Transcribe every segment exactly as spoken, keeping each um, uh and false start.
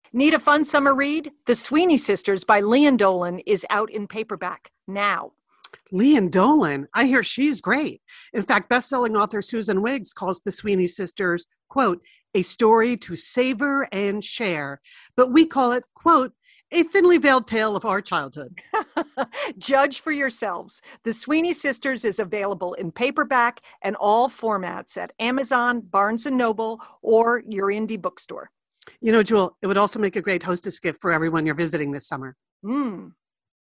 Need a fun summer read? The Sweeney Sisters by Lian Dolan is out in paperback now. Lian Dolan, I hear she's great. In fact, best-selling author Susan Wiggs calls the Sweeney Sisters, quote, a story to savor and share. But we call it, quote, a thinly veiled tale of our childhood. Judge for yourselves. The Sweeney Sisters is available in paperback and all formats at Amazon, Barnes and Noble, or your indie bookstore. You know, Jewel, it would also make a great hostess gift for everyone you're visiting this summer. Mm.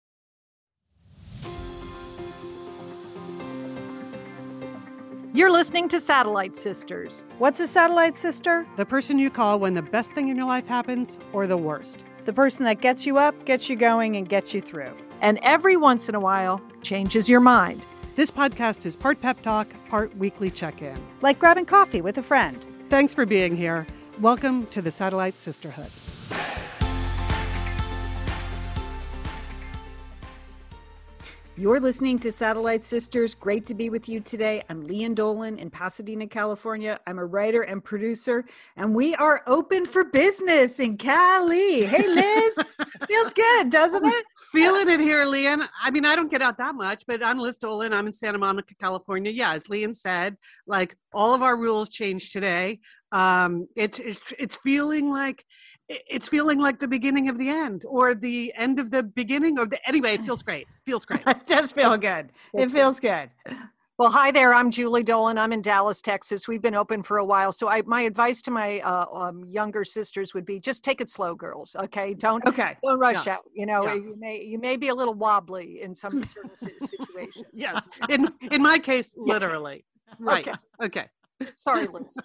You're listening to Satellite Sisters. What's a satellite sister? The person you call when the best thing in your life happens or the worst. The person that gets you up, gets you going, and gets you through. And every once in a while, changes your mind. This podcast is part pep talk, part weekly check-in. Like grabbing coffee with a friend. Thanks for being here. Welcome to the Satellite Sisterhood. You're listening to Satellite Sisters. Great to be with you today. I'm Lian Dolan in Pasadena, California. I'm a writer and producer, and we are open for business in Cali. Hey, Liz. Feels good, doesn't it? Feeling it here, Lian. I mean, I don't get out that much, but I'm Liz Dolan. I'm in Santa Monica, California. Yeah, as Lian said, like all of our rules changed today. Um, it's it's it's feeling like it's feeling like the beginning of the end, or the end of the beginning, or the anyway. It feels great. Feels great. It does feel it's, good. It feels good. Well, hi there. I'm Julie Dolan. I'm in Dallas, Texas. We've been open for a while. So I, my advice to my uh, um, younger sisters would be just take it slow, girls. Okay. Don't, okay. don't rush yeah. out. You know, yeah. you may, you may be a little wobbly in some certain situations. Yes. In, in my case, literally. Right. Okay. Okay. Sorry, Liz.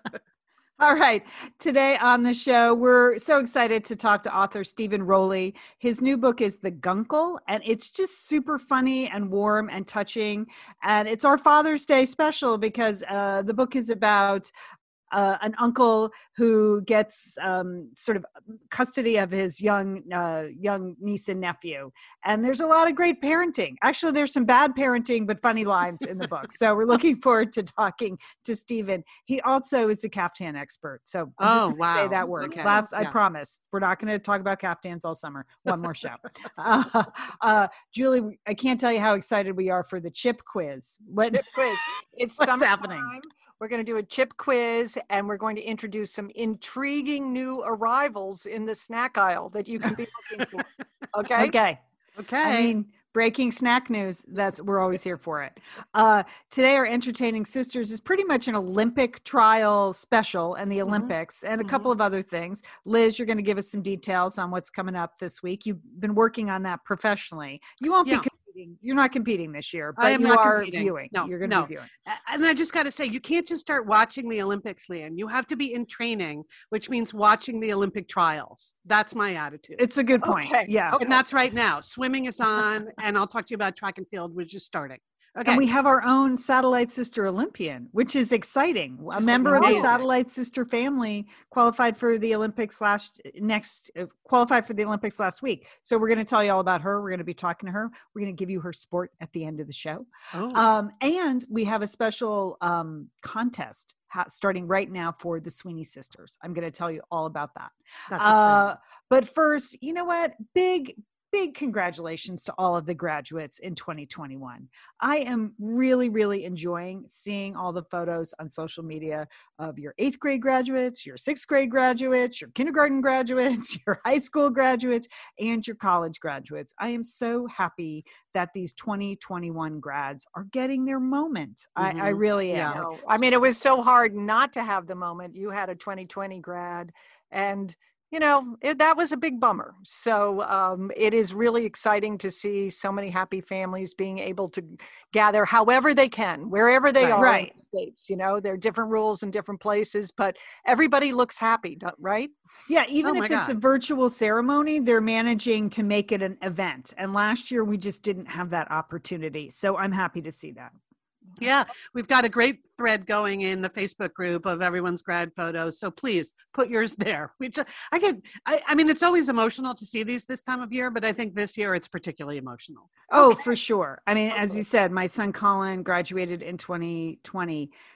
All right. Today on the show, we're so excited to talk to author Stephen Rowley. His new book is The Guncle, and it's just super funny and warm and touching. And it's our Father's Day special because uh, the book is about Uh, an uncle who gets um, sort of custody of his young uh, young niece and nephew. And there's a lot of great parenting. Actually, there's some bad parenting, but funny lines in the book. So we're looking forward to talking to Stephen. He also is a caftan expert. So I'm oh, just wow. say that word. Okay. Last, yeah. I promise. We're not going to talk about caftans all summer. One more show. uh, uh, Julie, I can't tell you how excited we are for the chip quiz. What chip quiz? It's what's happening? Time. We're going to do a chip quiz, and we're going to introduce some intriguing new arrivals in the snack aisle that you can be looking for. Okay? Okay. Okay. I mean, breaking snack news, that's we're always here for it. Uh, today, our Entertaining Sisters is pretty much an Olympic trial special and the Olympics mm-hmm. and a mm-hmm. couple of other things. Liz, you're going to give us some details on what's coming up this week. You've been working on that professionally. You won't yeah. be You're not competing this year, but I am you not are competing. viewing. No, You're going no. to be viewing. And I just got to say, you can't just start watching the Olympics, Lian. You have to be in training, which means watching the Olympic trials. That's my attitude. It's a good point. Okay. Yeah. Okay. And that's right now. Swimming is on, and I'll talk to you about track and field, which is starting. Okay. And we have our own Satellite Sister Olympian, which is exciting. Which a is member amazing. of the Satellite Sister family qualified for the Olympics last next uh, qualified for the Olympics last week. So we're going to tell you all about her. We're going to be talking to her. We're going to give you her sport at the end of the show. Oh. Um, and we have a special um, contest ha- starting right now for the Sweeney Sisters. I'm going to tell you all about that. That's uh, but first, you know what? Big Big congratulations to all of the graduates in twenty twenty-one. I am really, really enjoying seeing all the photos on social media of your eighth grade graduates, your sixth grade graduates, your kindergarten graduates, your high school graduates, and your college graduates. I am so happy that these twenty twenty-one grads are getting their moment. Mm-hmm. I, I really am. Yeah. No, I mean, it was so hard not to have the moment. You had a twenty twenty grad, and you know, it, that was a big bummer. So um, it is really exciting to see so many happy families being able to gather however they can, wherever they right, are right. in the States. You know, there are different rules in different places, but everybody looks happy, right? Yeah, even oh if it's God. a virtual ceremony, they're managing to make it an event. And last year, we just didn't have that opportunity. So I'm happy to see that. Yeah, we've got a great thread going in the Facebook group of everyone's grad photos. So please put yours there. We just, I get, I, I mean, it's always emotional to see these this time of year, but I think this year it's particularly emotional. Oh, Okay. for sure. I mean, as you said, my son Colin graduated in twenty twenty,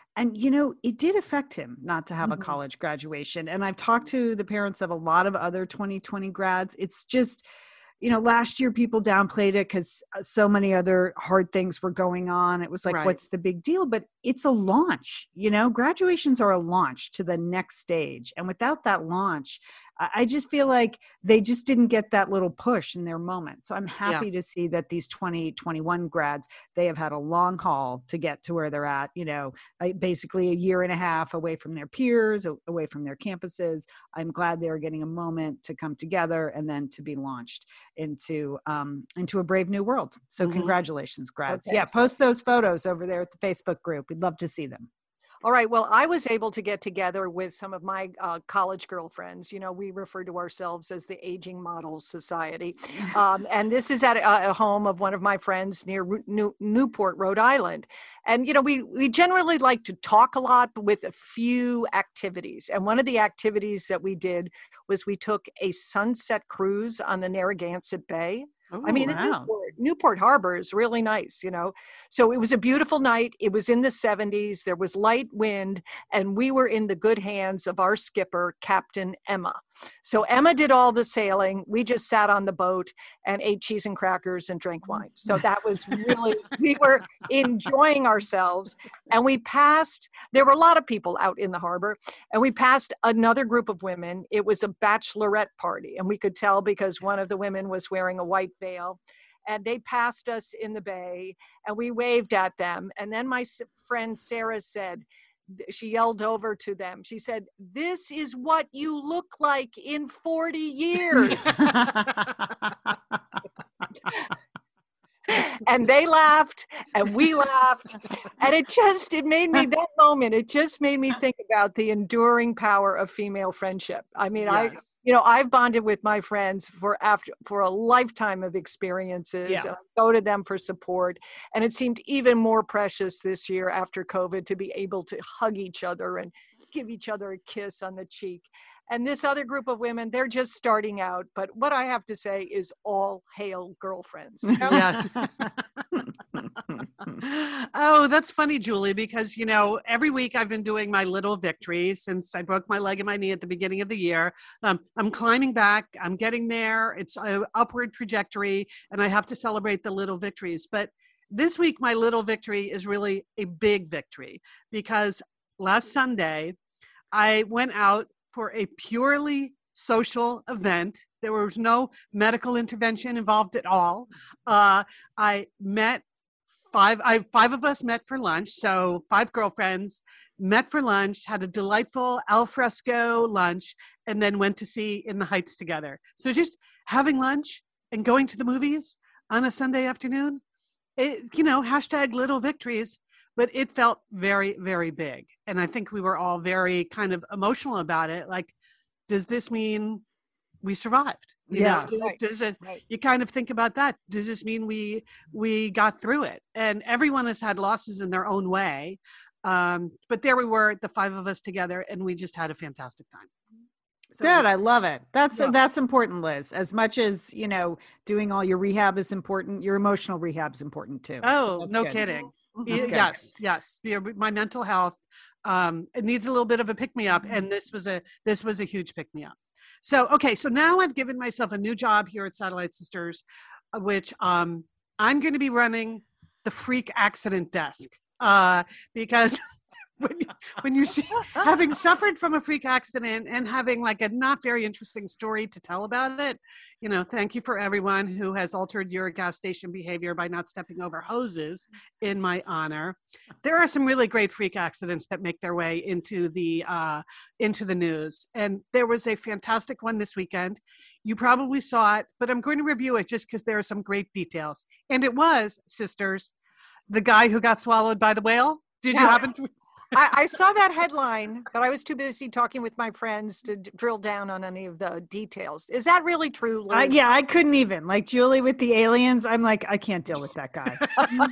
And, you know, it did affect him not to have Mhm. a college graduation. And I've talked to the parents of a lot of other twenty twenty grads. It's just, you know, last year people downplayed it because so many other hard things were going on. It was like, Right. what's the big deal? But it's a launch, you know, graduations are a launch to the next stage. And without that launch, I I just feel like they just didn't get that little push in their moment. So I'm happy to see that these twenty twenty-one grads, they have had a long haul to get to where they're at, you know, uh, basically a year and a half away from their peers, a- away from their campuses. I'm glad they're getting a moment to come together and then to be launched into um, into a brave new world. So Mhm. congratulations, grads. Okay. Yeah, post those photos over there at the Facebook group. We'd love to see them. All right. Well, I was able to get together with some of my uh, college girlfriends. You know, we refer to ourselves as the Aging Models Society. Um, and this is at a, a home of one of my friends near Ru- New, Newport, Rhode Island. And, you know, we, we generally like to talk a lot, but with a few activities. And one of the activities that we did was we took a sunset cruise on the Narragansett Bay. I Ooh, mean, wow. the Newport, Newport Harbor is really nice, you know. So it was a beautiful night. It was in the seventies. There was light wind, and we were in the good hands of our skipper, Captain Emma. So Emma did all the sailing. We just sat on the boat and ate cheese and crackers and drank wine. So that was really, we were enjoying ourselves. And we passed, there were a lot of people out in the harbor, and we passed another group of women. It was a bachelorette party, and we could tell because one of the women was wearing a white veil. And they passed us in the bay, and we waved at them. And then my s- friend Sarah said, she yelled over to them. She said, "This is what you look like in forty years." And they laughed and we laughed. And it just, it made me, that moment, it just made me think about the enduring power of female friendship. I mean, I, Yes. you know, I've bonded with my friends for after, for a lifetime of experiences. Yeah. And I go to them for support. And it seemed even more precious this year after COVID to be able to hug each other and give each other a kiss on the cheek. And this other group of women, they're just starting out. But what I have to say is all hail girlfriends. You know? Yes. Oh, that's funny, Julie, because, you know, every week I've been doing my little victories since I broke my leg and my knee at the beginning of the year. Um, I'm climbing back. I'm getting there. It's an upward trajectory, and I have to celebrate the little victories. But this week, my little victory is really a big victory because last Sunday, I went out for a purely social event. There was no medical intervention involved at all. Uh, I met five, I, five of us met for lunch. So five girlfriends met for lunch, had a delightful al fresco lunch, and then went to see In the Heights together. So just having lunch and going to the movies on a Sunday afternoon, it, you know, hashtag little victories. But it felt very, very big. And I think we were all very kind of emotional about it. Like, does this mean we survived? You Yeah. know, Right. does it, Right. you kind of think about that. Does this mean we we got through it? And everyone has had losses in their own way. Um, but there we were, the five of us together, and we just had a fantastic time. So it Good. was- I love it. That's Yeah. that's important, Liz. As much as, you know, doing all your rehab is important, your emotional rehab is important too. So oh, that's no good. kidding. That's Y- good. Yes, yes. Yeah, my mental health, um, it needs a little bit of a pick me up, Mm-hmm. and this was a this was a huge pick me up. So okay, so now I've given myself a new job here at Satellite Sisters, uh, which um, I'm going to be running the freak accident desk uh, because. When you, when you see, having suffered from a freak accident and having like a not very interesting story to tell about it, you know, thank you for everyone who has altered your gas station behavior by not stepping over hoses in my honor. There are some really great freak accidents that make their way into the uh, into the news, and there was a fantastic one this weekend. You probably saw it, but I'm going to review it just because there are some great details. And it was, sisters, the guy who got swallowed by the whale. Did you Yeah. happen to? I, I saw that headline, but I was too busy talking with my friends to d- drill down on any of the details. Is that really true, Liz? Uh, yeah, I couldn't even. Like Julie with the aliens, I'm like, I can't deal with that guy.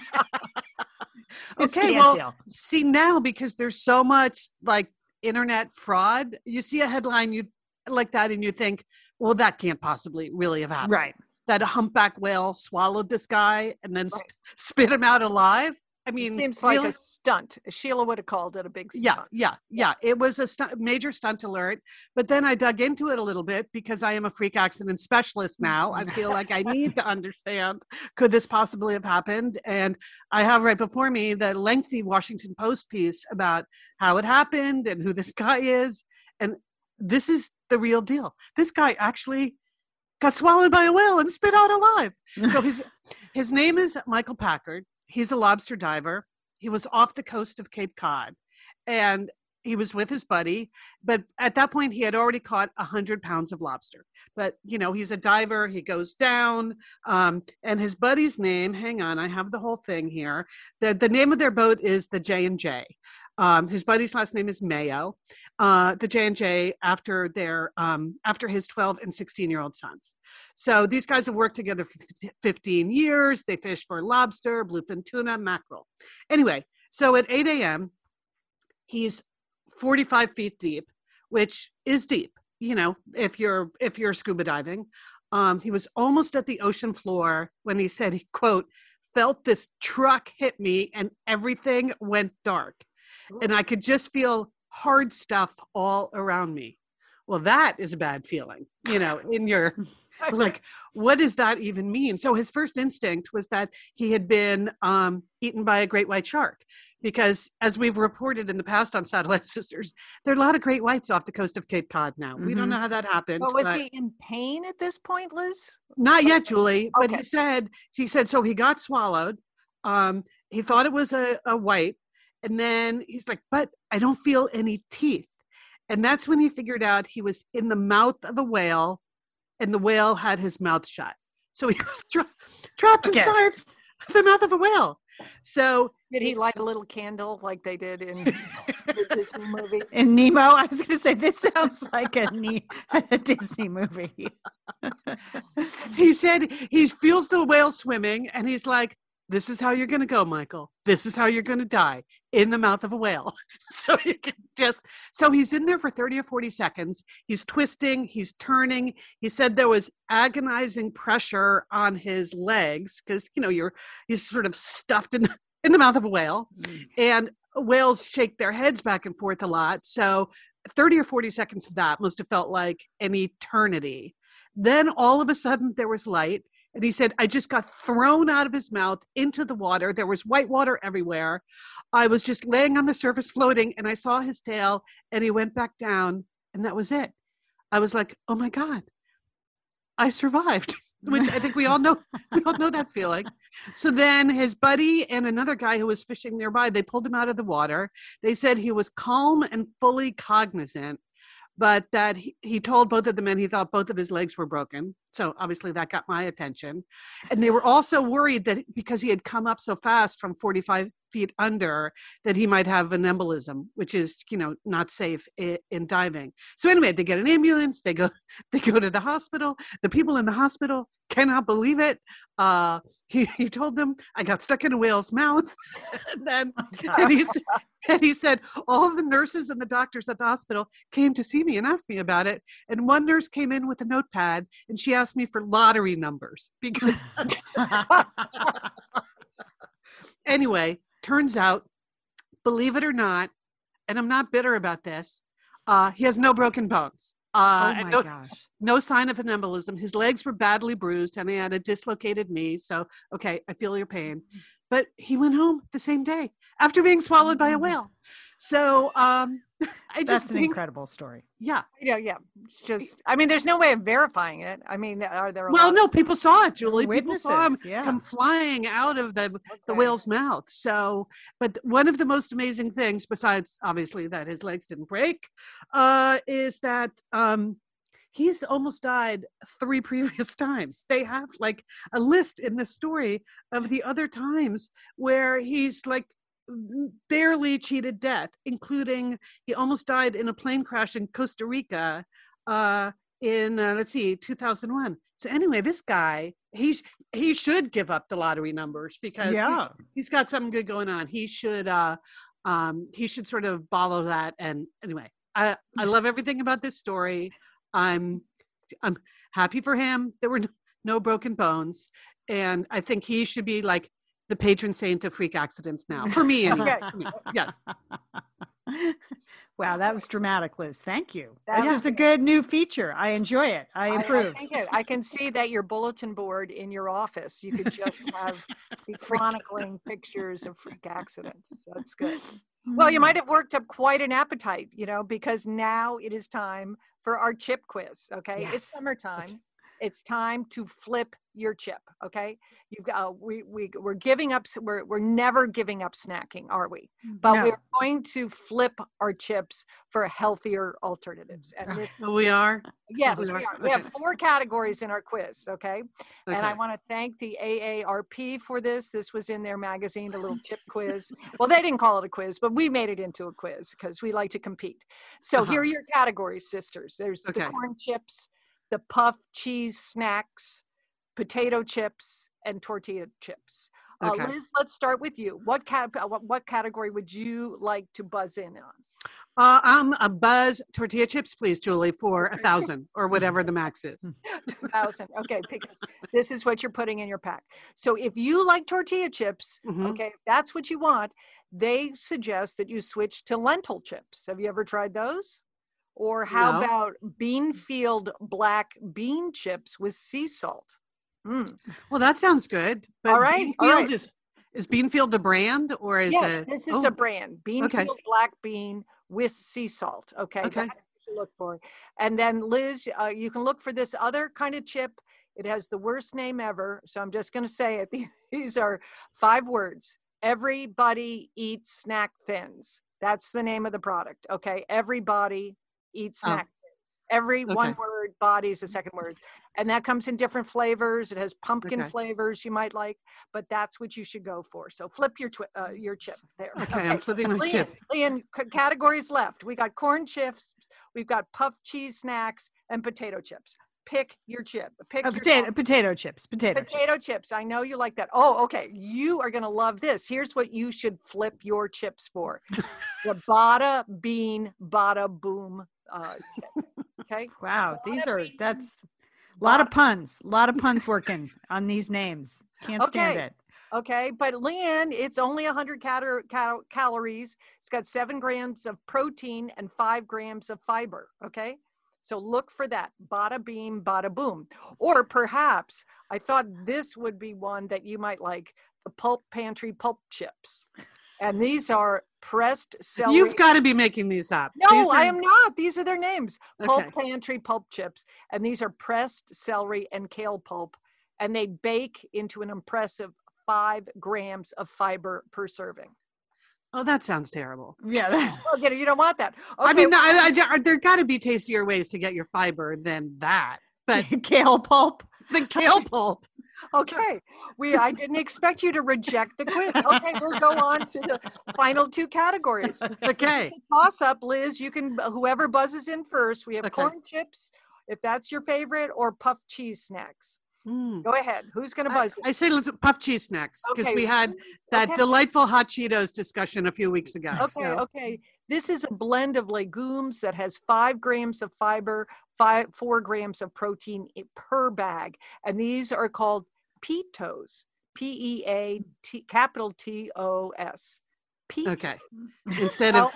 Just Okay, can't well, deal. see now because there's so much like internet fraud, you see a headline you like that and you think, well, that can't possibly really have happened. Right. That a humpback whale swallowed this guy and then Right. sp- spit him out alive. I mean, it seems really, like a stunt. Sheila would have called it a big yeah, stunt. yeah, yeah. It was a stu- major stunt alert. But then I dug into it a little bit because I am a freak accident specialist now. I feel like I need to understand, could this possibly have happened? And I have right before me the lengthy Washington Post piece about how it happened and who this guy is. And this is the real deal. This guy actually got swallowed by a whale and spit out alive. So his his name is Michael Packard. He's a lobster diver. He was off the coast of Cape Cod, and he was with his buddy. But at that point, he had already caught one hundred pounds of lobster. But, you know, he's a diver. He goes down. Um, and his buddy's name, hang on, I have the whole thing here. The, the name of their boat is the J and J. Um, his buddy's last name is Mayo. Uh, the J and J after their um, after his twelve and sixteen year old sons. So these guys have worked together for fifteen years. They fish for lobster, bluefin tuna, mackerel. Anyway, so at eight a.m., he's forty-five feet deep, which is deep. You know, if you're if you're scuba diving, um, he was almost at the ocean floor when he said, he, quote, felt this truck hit me and everything went dark. And I could just feel hard stuff all around me. Well, that is a bad feeling, you know, in your, like, what does that even mean? So his first instinct was that he had been um, eaten by a great white shark, because as we've reported in the past on Satellite Sisters, there are a lot of great whites off the coast of Cape Cod now. Mm-hmm. We don't know how that happened. But was but he in pain at this point, Liz? Not yet, Julie. Okay. But he said, he said, so he got swallowed. Um, he thought it was a, a white. And then he's like, but I don't feel any teeth. And that's when he figured out he was in the mouth of a whale, and the whale had his mouth shut. So he was dro- trapped okay. inside the mouth of a whale. So did he light a little candle like they did in the Disney movie? In Nemo? I was going to say, this sounds like a, ne- a Disney movie. He said he feels the whale swimming, and he's like, this is how you're going to go, Michael. This is how you're going to die, in the mouth of a whale. So you can just, so he's in there for thirty or forty seconds. He's twisting, he's turning. He said there was agonizing pressure on his legs because, you know, you're, you're sort of stuffed in, in the mouth of a whale. Mm. And whales shake their heads back and forth a lot. So thirty or forty seconds of that must have felt like an eternity. Then all of a sudden there was light. And he said, I just got thrown out of his mouth into the water. There was white water everywhere. I was just laying on the surface floating, and I saw his tail, and he went back down, and that was it. I was like, oh my God, I survived, which I think we all know, we all know that feeling. So then his buddy and another guy who was fishing nearby, they pulled him out of the water. They said he was calm and fully cognizant, but that he, he told both of the men he thought both of his legs were broken. So obviously that got my attention. And they were also worried that because he had come up so fast from forty-five feet under, that he might have an embolism, which is, you know, not safe in, in diving. So anyway, they get an ambulance, they go, they go to the hospital. The people in the hospital cannot believe it. Uh, he, he told them, I got stuck in a whale's mouth. and then and he, and he said, all the nurses and the doctors at the hospital came to see me and asked me about it. And one nurse came in with a notepad, and she asked me for lottery numbers because anyway, turns out, believe it or not, and I'm not bitter about this, uh, he has no broken bones. Uh, oh my no, gosh. No sign of an embolism. His legs were badly bruised, and he had a dislocated knee. So, okay, I feel your pain. But he went home the same day after being swallowed by a whale. So um, I just That's an think, incredible story. Yeah. Yeah, yeah. It's just, I mean, there's no way of verifying it. I mean, are there a Well, lot no, of- people saw it, Julie. Witnesses, people saw him yeah. come flying out of the, Okay. the whale's mouth. So, but one of the most amazing things, besides obviously that his legs didn't break, uh, is that um, he's almost died three previous times. They have like a list in the story of the other times where he's like barely cheated death, including he almost died in a plane crash in Costa Rica uh, in, uh, let's see, two thousand one. So anyway, this guy, he, he should give up the lottery numbers because yeah. he's, he's got something good going on. He should, uh, um, he should sort of follow that. And anyway, I, I love everything about this story. I'm I'm happy for him. There were no, no broken bones. And I think he should be like the patron saint of freak accidents now. For me, anyway. Okay. For me. Yes. Wow, that was dramatic, Liz. Thank you. That This was is a good new feature. I enjoy it. I I, I approve. think it, I can see that your bulletin board in your office, you could just have be chronicling pictures of freak accidents. That's good. Well, you might have worked up quite an appetite, you know, because now it is time for our chip quiz. Okay. Yes. It's summertime. It's time to flip your chip. Okay. You've got, uh, we, we, we're giving up. We're, we're never giving up snacking, are we? But No. we're going to flip our chips for healthier alternatives. And this, So we are. yes, we we are. are. We have Okay. four categories in our quiz. Okay. And I Okay. want to thank the A A R P for this. This was in their magazine, a little chip quiz. Well, they didn't call it a quiz, but we made it into a quiz because we like to compete. So Uh-huh. here are your categories, sisters. There's Okay. the corn chips, the puff cheese snacks, potato chips, and tortilla chips. Uh, Okay. Liz, let's start with you. What, cat- uh, what what category would you like to buzz in on? Uh, um, a buzz tortilla chips, please, Julie, for a thousand or whatever the max is. two thousand. Okay, because this is what you're putting in your pack. So if you like tortilla chips, Mhm. okay, if that's what you want, they suggest that you switch to lentil chips. Have you ever tried those? Or how No. about Beanfield black bean chips with sea salt? Mm. Well, that sounds good. But All right, all Beanfield right. is is Beanfield a brand or is Yes, it? this is oh, a brand. Beanfield black bean with sea salt. Okay, Okay. that's what you look for. And then Liz, uh, you can look for this other kind of chip. It has the worst name ever, so I'm just going to say it. These are five words. Everybody eats snack thins. That's the name of the product. Okay, everybody eats Oh. snack thins. Every one Okay. word, body is the second word. And that comes in different flavors. It has pumpkin Okay. flavors you might like, but that's what you should go for. So flip your twi- uh, your chip there. Okay, I'm flipping my Leanne, chip. Leanne, c- categories left. We got corn chips, we've got puffed cheese snacks, and potato chips. Pick your chip. Pick Uh, your potato, top- potato chips. Potato, potato chips. chips. I know you like that. Oh, okay. You are going to love this. Here's what you should flip your chips for. The Bada Bean Bada Boom uh, chip. Okay. Wow, these Bada are bean, that's a lot of Bada- puns. A lot of puns working on these names. Can't stand Okay. it. Okay, but Leanne, it's only one hundred cal- cal- calories. It's got seven grams of protein and five grams of fiber. Okay, so look for that. Bada beam, bada boom. Or perhaps I thought this would be one that you might like: the Pulp Pantry Pulp Chips. And these are pressed celery. You've got to be making these up. These No, I are- am not. These are their names. Pulp Okay. Pantry Pulp Chips. And these are pressed celery and kale pulp. And they bake into an impressive five grams of fiber per serving. Oh, that sounds terrible. Yeah. that- Okay, you don't want that. Okay, I mean, I, I, there got to be tastier ways to get your fiber than that. But Kale pulp. the kale pulp. okay. We I didn't expect you to reject the quiz. Okay, we'll go on to the final two categories. Okay. Toss up, Liz. You can whoever buzzes in first. We have Okay. corn chips, if that's your favorite, or puffed cheese snacks. Mm. Go ahead. Who's going to I, buzz? in? I say let's puff cheese snacks because Okay. we had that Okay. delightful hot Cheetos discussion a few weeks ago. Okay, so- okay. This is a blend of legumes that has five grams of fiber, five four grams of protein i- per bag, and these are called Pitos. P E A T capital T O S. Pitos. Okay. Instead of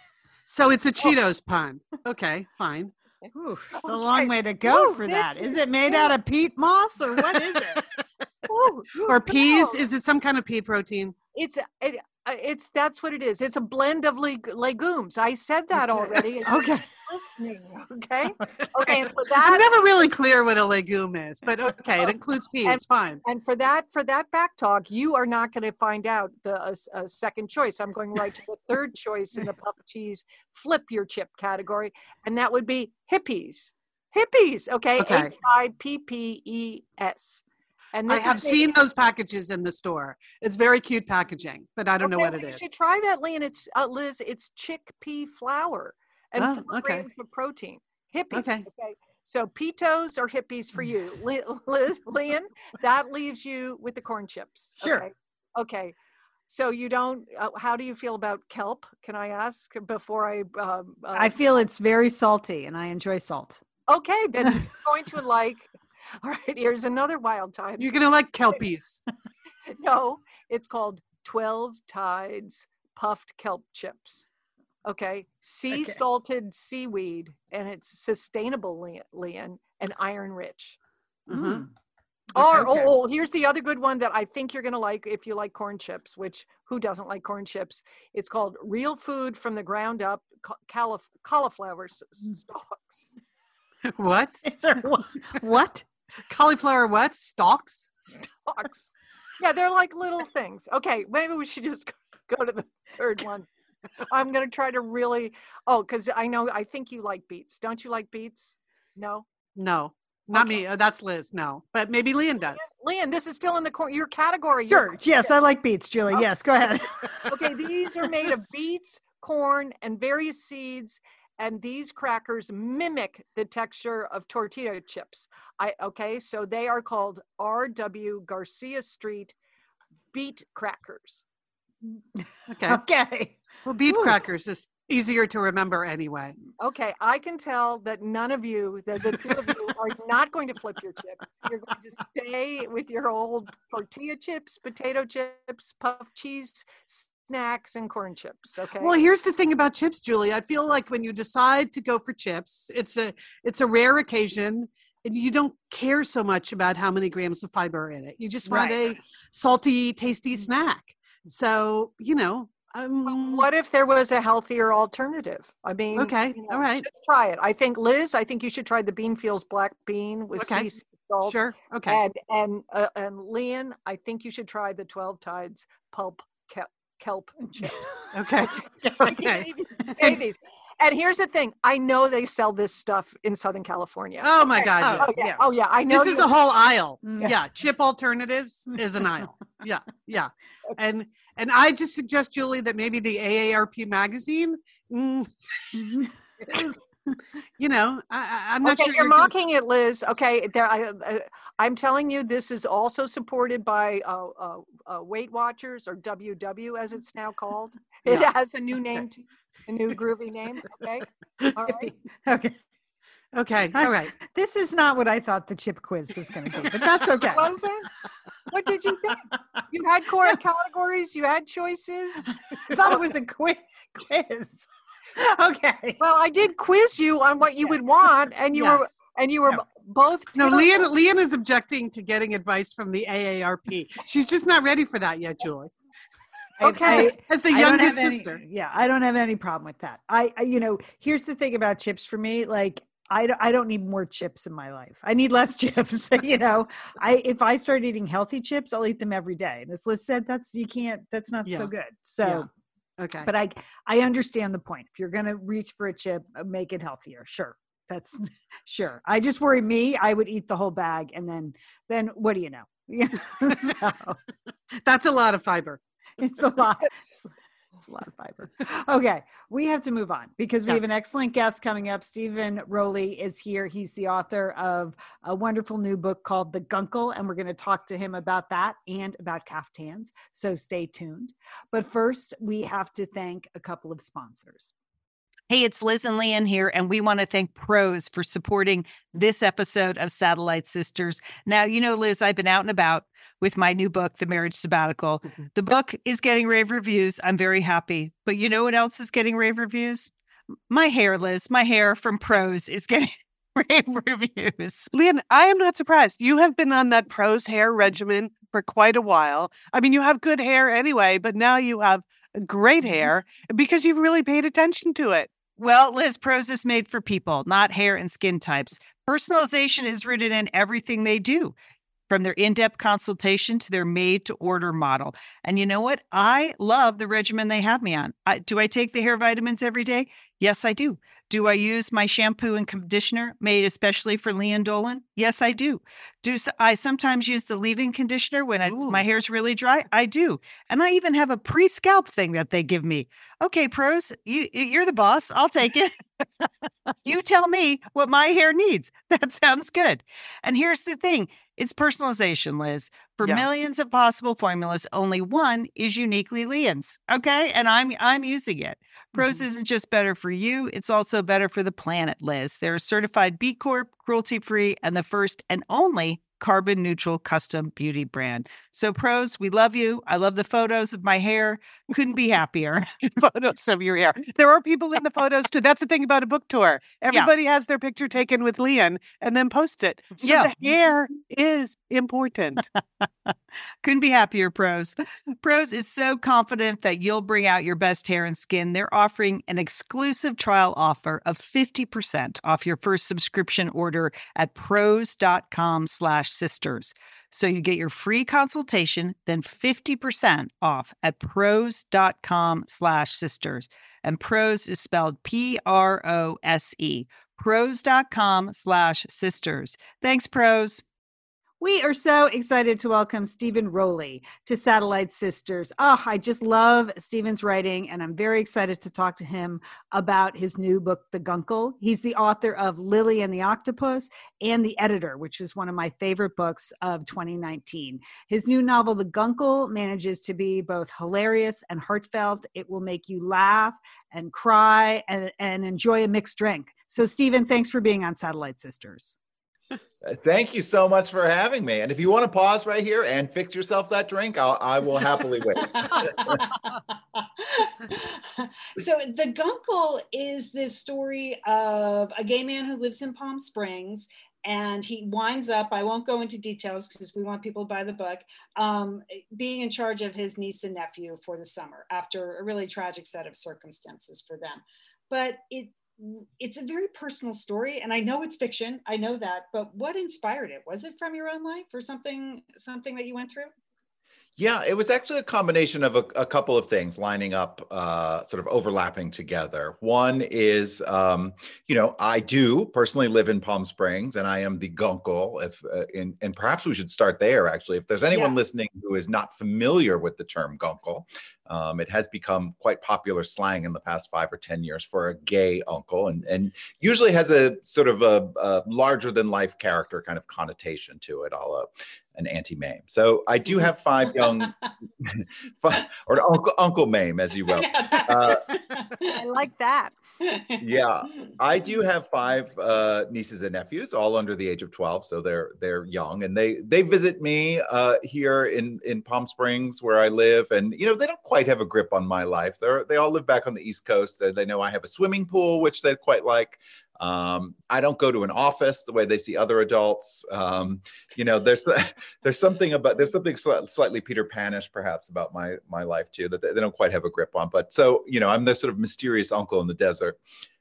so it's a Cheetos pun. Okay, fine. Oof, it's a Okay. long way to go Ooh, for this that. Is is it made out of peat moss or what is it? Ooh, ooh, Or peas? no. Is it some kind of pea protein? It's it, uh, it's that's what it is. It's a blend of leg- legumes. I said that Okay. already. It's Okay. listening. Okay. Okay. And for I'm that, never really clear what a legume is, but okay, it includes peas. And- Fine. and for that, for that back talk, you are not going to find out the uh, s- uh, second choice. I'm going right to the third choice in the puff cheese flip your chip category, and that would be hippies. Hippies. Okay. Okay. H I P P E S. And I this have is seen those packages in the store. It's very cute packaging, but I don't know Okay, what well, it you is. should try that, Leanne. It's uh, Liz. It's chickpea flour and Oh, four okay. grams of protein. Hippies. Okay. Okay. So Pitos or hippies for you, Li- Liz, Leanne. That leaves you with the corn chips. Sure. Okay. Okay. So you don't. Uh, how do you feel about kelp? Can I ask before I? Um, uh, I feel it's very salty and I enjoy salt. okay, then you're going to like. All right. Here's another wild time. You're gonna like kelpies. No, it's called twelve Tides puffed kelp chips. Okay. Sea Okay. salted seaweed, and it's sustainable, Le- Leon, and iron rich. Uh-huh. Mm. Or, Okay. oh, oh, here's the other good one that I think you're going to like if you like corn chips, which who doesn't like corn chips? It's called Real Food from the Ground Up ca- caulif- Cauliflower s- Stalks. What? Is there what? what? Cauliflower what? Stalks? Stalks. Yeah, they're like little things. Okay, maybe we should just go to the third one. I'm going to try to really, oh, because I know, I think you like beets. Don't you like beets? No? No, not Okay. me. Uh, That's Liz. No, but maybe Leon does. Leon, this is still in the cor- your category. Your Sure. Yes, I like beets, Julie. Oh. Yes, go ahead. Okay, these are made of beets, corn, and various seeds, and these crackers mimic the texture of tortilla chips. I okay, so they are called R W Garcia Street beet crackers. Okay. Okay. Well, beet Ooh. crackers is easier to remember anyway. Okay, I can tell that none of you, the, the two of you, are not going to flip your chips. You're going to stay with your old tortilla chips, potato chips, puff cheese snacks, and corn chips. Okay. Well, here's the thing about chips, Julie. I feel like when you decide to go for chips, it's a it's a rare occasion. And you don't care so much about how many grams of fiber are in it. You just want Right. a salty, tasty snack. So, you know, um, What if there was a healthier alternative? I mean, Okay, you know, all right. just try it. I think Liz, I think you should try the Beanfields black bean with Okay, sea salt. Sure. Okay. And and uh, and Leon, I think you should try the twelve Tides pulp kelp, kelp chip. Okay. I can't even say these. And here's the thing: I know they sell this stuff in Southern California. Oh my Okay. God. Oh, Oh yes. yeah, yeah. oh yeah, I know. This is you- a whole aisle. Mm. Yeah. Chip alternatives is an aisle. Yeah. Yeah. And and I just suggest, Julie, that maybe the A A R P magazine mm, is, you know, I, I- I'm not okay, sure you're gonna- mocking it, Liz. Okay, there. I, uh, I'm telling you, this is also supported by uh, uh, uh, Weight Watchers, or W W as it's now called. It Yeah. has a new name, too, a new groovy name. Okay, all right. Okay. Okay. All right. This is not what I thought the chip quiz was going to be, but that's okay. Was it? What did you think? You had core categories. You had choices. I thought it was a quiz. quiz. Okay. Well, I did quiz you on what you would want, and you were Yes. and you were No. both. No, terrible. Leon, Leon is objecting to getting advice from the A A R P. She's just not ready for that yet, Julie. I- Okay. I- As the I don't younger have any- sister. yeah, I don't have any problem with that. I, I, you know, here's the thing about chips for me. Like, I, don't- I don't need more chips in my life. I need less chips. You know, I if I start eating healthy chips, I'll eat them every day. And as Liz said, that's you can't. That's not Yeah. so good. So, Okay. but I, I understand the point. If you're gonna reach for a chip, uh, make it healthier. Sure, that's sure. I just worry me. I would eat the whole bag, and then, then what do you know? Yeah, so. That's a lot of fiber. It's a lot. It's, it's a lot of fiber. Okay, we have to move on because we Yeah. have an excellent guest coming up. Stephen Rowley is here. He's the author of a wonderful new book called The Guncle, and we're going to talk to him about that and about caftans. So stay tuned. But first, we have to thank a couple of sponsors. Hey, it's Liz and Leanne here, and we want to thank Prose for supporting this episode of Satellite Sisters. Now, you know, Liz, I've been out and about with my new book, The Marriage Sabbatical. Mhm. The book is getting rave reviews. I'm very happy. But you know what else is getting rave reviews? My hair, Liz. My hair from Prose is getting rave reviews. Leanne, I am not surprised. You have been on that Prose hair regimen for quite a while. I mean, you have good hair anyway, but now you have great hair because you've really paid attention to it. Well, Liz, Prose is made for people, not hair and skin types. Personalization is rooted in everything they do, from their in-depth consultation to their made-to-order model. And you know what? I love the regimen they have me on. I, do I take the hair vitamins every day? Yes, I do. Do I use my shampoo and conditioner made especially for Leon Dolan? Yes, I do. Do s- I sometimes use the leave-in conditioner when it's, Ooh. my hair's really dry? I do. And I even have a pre-scalp thing that they give me. Okay, Prose, you, you're the boss. I'll take it. You tell me what my hair needs. That sounds good. And here's the thing. It's personalization, Liz. For Yeah. millions of possible formulas, only one is uniquely Leon's. Okay? And I'm I'm using it. Prose Mhm. isn't just better for you, it's also better for the planet, Liz. They're certified B Corp, cruelty-free, and the first and only carbon neutral custom beauty brand. So Prose, we love you. I love the photos of my hair. Couldn't be happier. Photos of your hair. There are people in the photos too. That's the thing about a book tour. Everybody has their picture taken with Lian and then post it. So Yeah. the hair is important. Couldn't be happier, Prose. Prose is so confident that you'll bring out your best hair and skin. They're offering an exclusive trial offer of fifty percent off your first subscription order at prose.com slash sisters. So you get your free consultation, then fifty percent off at prose.com slash sisters. And Prose is spelled P R O S E. Prose.com slash sisters. Thanks, Prose. We are so excited to welcome Stephen Rowley to Satellite Sisters. Oh, I just love Stephen's writing, and I'm very excited to talk to him about his new book, The Guncle. He's the author of Lily and the Octopus and The Editor, which is one of my favorite books of twenty nineteen. His new novel, The Guncle, manages to be both hilarious and heartfelt. It will make you laugh and cry and, and enjoy a mixed drink. So, Stephen, thanks for being on Satellite Sisters. Thank you so much for having me. And if you want to pause right here and fix yourself that drink, I'll, I will happily wait. So The Guncle is this story of a gay man who lives in Palm Springs, and he winds up, I won't go into details because we want people to buy the book, um, being in charge of his niece and nephew for the summer after a really tragic set of circumstances for them. But it It's a very personal story, and I know it's fiction. I know that, but what inspired it? Was it from your own life or something, something that you went through? Yeah, it was actually a combination of a, a couple of things lining up, uh, sort of overlapping together. One is, um, you know, I do personally live in Palm Springs, and I am the Guncle. If uh, in, and perhaps we should start there. Actually, if there's anyone Yeah. listening who is not familiar with the term Guncle, um, it has become quite popular slang in the past five or ten years for a gay uncle, and and usually has a sort of a, a larger than life character kind of connotation to it, a la an Auntie Mame. So I do have five young, five, or Uncle Uncle Mame, as you will. Uh, I like that. yeah, I do have five uh, nieces and nephews, all under the age of twelve, so they're they're young, and they they visit me uh, here in in Palm Springs, where I live, and you know they don't quite have a grip on my life. They're they all live back on the East Coast. They, they know I have a swimming pool, which they quite like. Um, I don't go to an office the way they see other adults. Um, you know, there's there's something about there's something sli- slightly Peter Panish perhaps about my my life too that they, they don't quite have a grip on. But so you know, I'm the sort of mysterious uncle in the desert.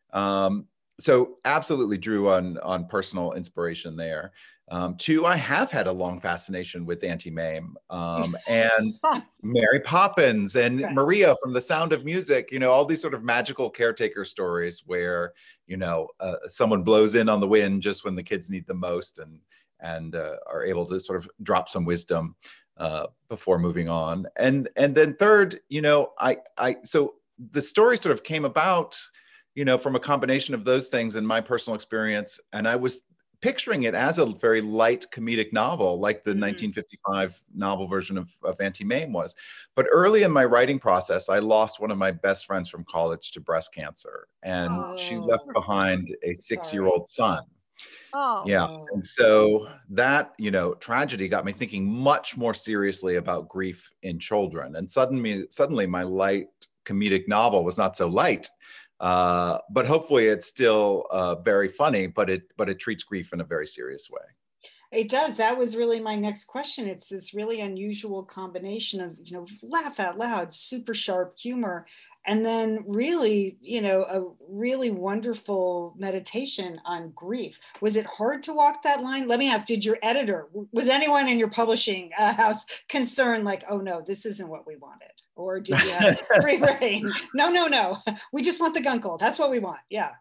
Um, so absolutely drew on on personal inspiration there. Um, two, I have had a long fascination with Auntie Mame um, and Mary Poppins and Right. Maria from The Sound of Music. You know, all these sort of magical caretaker stories where you know uh, someone blows in on the wind just when the kids need the most, and and uh, are able to sort of drop some wisdom uh, before moving on. And and then third, you know, I I so the story sort of came about, you know, from a combination of those things and my personal experience, and I was picturing it as a very light comedic novel, like the Mhm. nineteen fifty-five novel version of, of Auntie Mame was. But early in my writing process, I lost one of my best friends from college to breast cancer, and she Oh. left behind a six-year-old son. Oh, Yeah. Oh. And so that, you know, tragedy got me thinking much more seriously about grief in children. And suddenly, suddenly my light comedic novel was not so light. Uh, but hopefully it's still uh, very funny, but it but it treats grief in a very serious way. It does. That was really my next question. It's this really unusual combination of, you know, laugh out loud, super sharp humor, and then really, you know, a really wonderful meditation on grief. Was it hard to walk that line? Let me ask, did your editor, was anyone in your publishing uh, house concerned like, oh no, this isn't what we wanted? Or did you have free reign? No, no, no. We just want the Guncle. That's what we want. Yeah.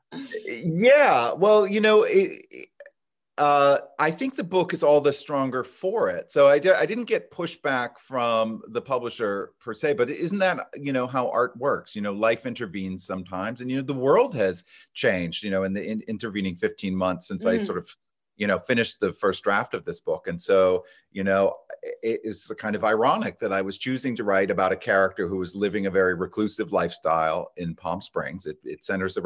Yeah. Well, you know, it, uh, I think the book is all the stronger for it. So I, di- I didn't get pushback from the publisher per se, but isn't that, you know, how art works? You know, life intervenes sometimes, and, you know, the world has changed, you know, in the in- intervening fifteen months since I Mm. sort of, you know, finished the first draft of this book. And so, you know, it, it's kind of ironic that I was choosing to write about a character who was living a very reclusive lifestyle in Palm Springs. It, it centers around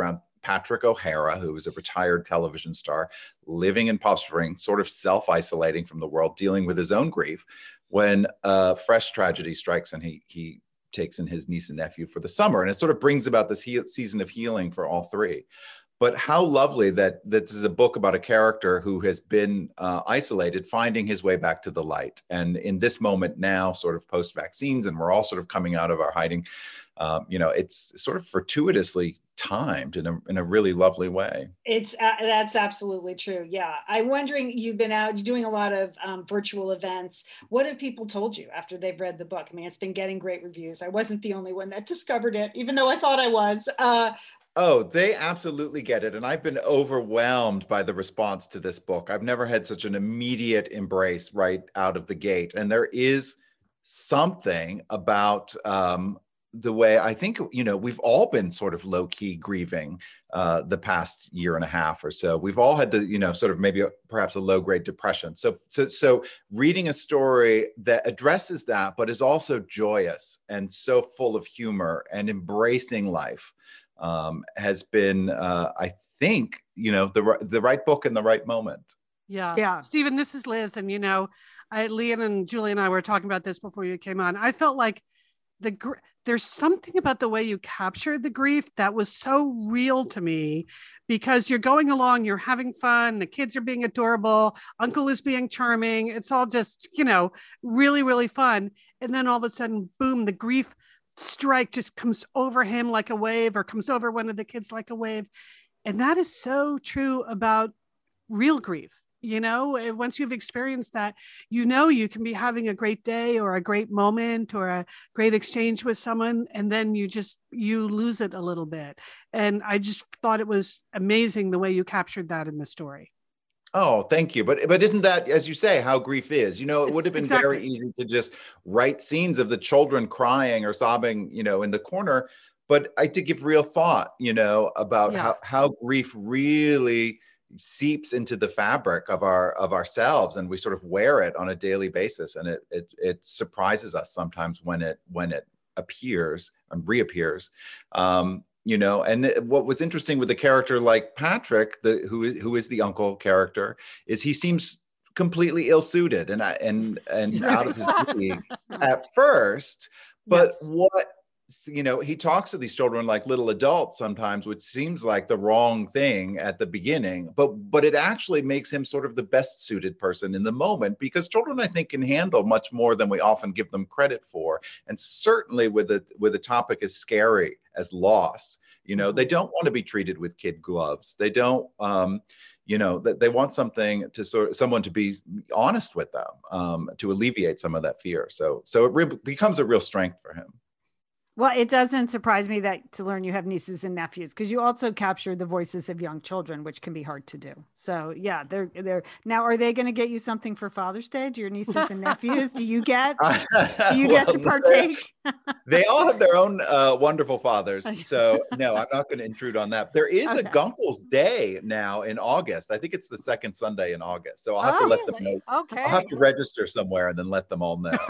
Patrick O'Hara, who is a retired television star living in Palm Springs, sort of self-isolating from the world, dealing with his own grief, when a fresh tragedy strikes and he he takes in his niece and nephew for the summer. And it sort of brings about this he- season of healing for all three. But how lovely that, that this is a book about a character who has been uh, isolated, finding his way back to the light. And in this moment now, sort of post-vaccines, and we're all sort of coming out of our hiding, um, you know, it's sort of fortuitously timed in a in a really lovely way. It's uh, that's absolutely true. Yeah, I'm wondering, you've been out, you're doing a lot of um, virtual events. What have people told you after they've read the book? I mean, it's been getting great reviews. I wasn't the only one that discovered it, even though I thought I was. Uh, Oh, they absolutely get it. And I've been overwhelmed by the response to this book. I've never had such an immediate embrace right out of the gate. And there is something about um, the way I think, you know, we've all been sort of low key grieving uh, the past year and a half or so. We've all had the, you know, sort of maybe a, perhaps a low grade depression. So, so, so reading a story that addresses that, but is also joyous and so full of humor and embracing life um, has been, uh, I think, you know, the the right book in the right moment. Yeah. Yeah. Stephen, this is Liz. And, you know, I, Leanne and Julie and I were talking about this before you came on. I felt like the gr- there's something about the way you captured the grief that was so real to me, because you're going along, you're having fun, the kids are being adorable, Uncle is being charming. It's all just, you know, really, really fun. And then all of a sudden, boom, the grief strike just comes over him like a wave, or comes over one of the kids like a wave. And that is so true about real grief. You know, once you've experienced that, you know, you can be having a great day or a great moment or a great exchange with someone, and then you just, you lose it a little bit. And I just thought it was amazing the way you captured that in the story. Oh, thank you. But but isn't that, as you say, how grief is? You know, it It's would have been exactly. very easy to just write scenes of the children crying or sobbing, you know, in the corner. But I did give real thought, you know, about Yeah. how, how grief really seeps into the fabric of our of ourselves, and we sort of wear it on a daily basis. And it it it surprises us sometimes when it when it appears and reappears. Um, You know, and what was interesting with a character like Patrick, the who is who is the uncle character, is he seems completely ill-suited and and and out of his league at first. But Yes. what, you know, he talks to these children like little adults sometimes, which seems like the wrong thing at the beginning. But but it actually makes him sort of the best suited person in the moment, because children, I think, can handle much more than we often give them credit for. And certainly with a with a topic as scary as loss, you know, they don't want to be treated with kid gloves. They don't, um, you know, that they want something to sort of, someone to be honest with them, um, to alleviate some of that fear. So so it re- becomes a real strength for him. Well, it doesn't surprise me that to learn you have nieces and nephews, because you also capture the voices of young children, which can be hard to do. So yeah, they're they're now. Are they going to get you something for Father's Day? Do your nieces and nephews? Do you get do you get Well, to partake? They all have their own uh, wonderful fathers. So no, I'm not going to intrude on that. There is Okay. a Gunkles Day now in August. I think it's the second Sunday in August. So I'll have Oh, to let them know. Okay. I'll have to register somewhere and then let them all know.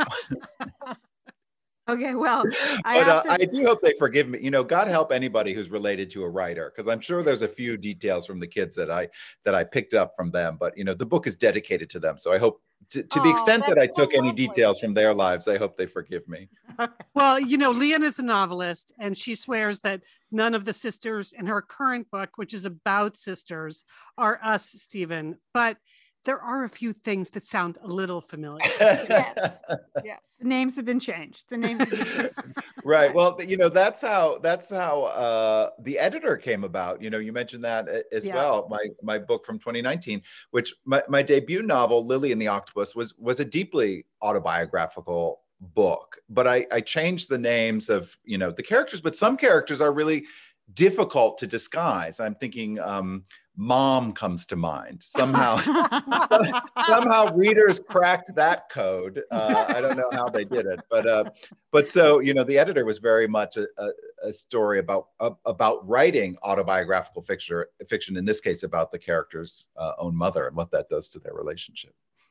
Okay, well, I But uh, have to. I do hope they forgive me. You know, God help anybody who's related to a writer, because I'm sure there's a few details from the kids that I that I picked up from them. But you know, the book is dedicated to them, so I hope, to, to the Oh, extent that I that's so took any lovely. details from their lives, I hope they forgive me. Well, you know, Leanne is a novelist, and she swears that none of the sisters in her current book, which is about sisters, are us, Stephen. But there are a few things that sound a little familiar. Yes. Yes. The names have been changed. The names have been changed. Right. Well, you know, that's how that's how uh, the editor came about. You know, you mentioned that a- as Yeah. well. My my book from twenty nineteen, which my, my debut novel, Lily and the Octopus, was was a deeply autobiographical book. But I I changed the names of, you know, the characters, but some characters are really difficult to disguise. I'm thinking um, Mom comes to mind. Somehow somehow readers cracked that code. Uh, I don't know how they did it, but uh, but so, you know, the editor was very much a, a, a story about uh, about writing autobiographical fiction, fiction in this case about the character's uh, own mother and what that does to their relationship.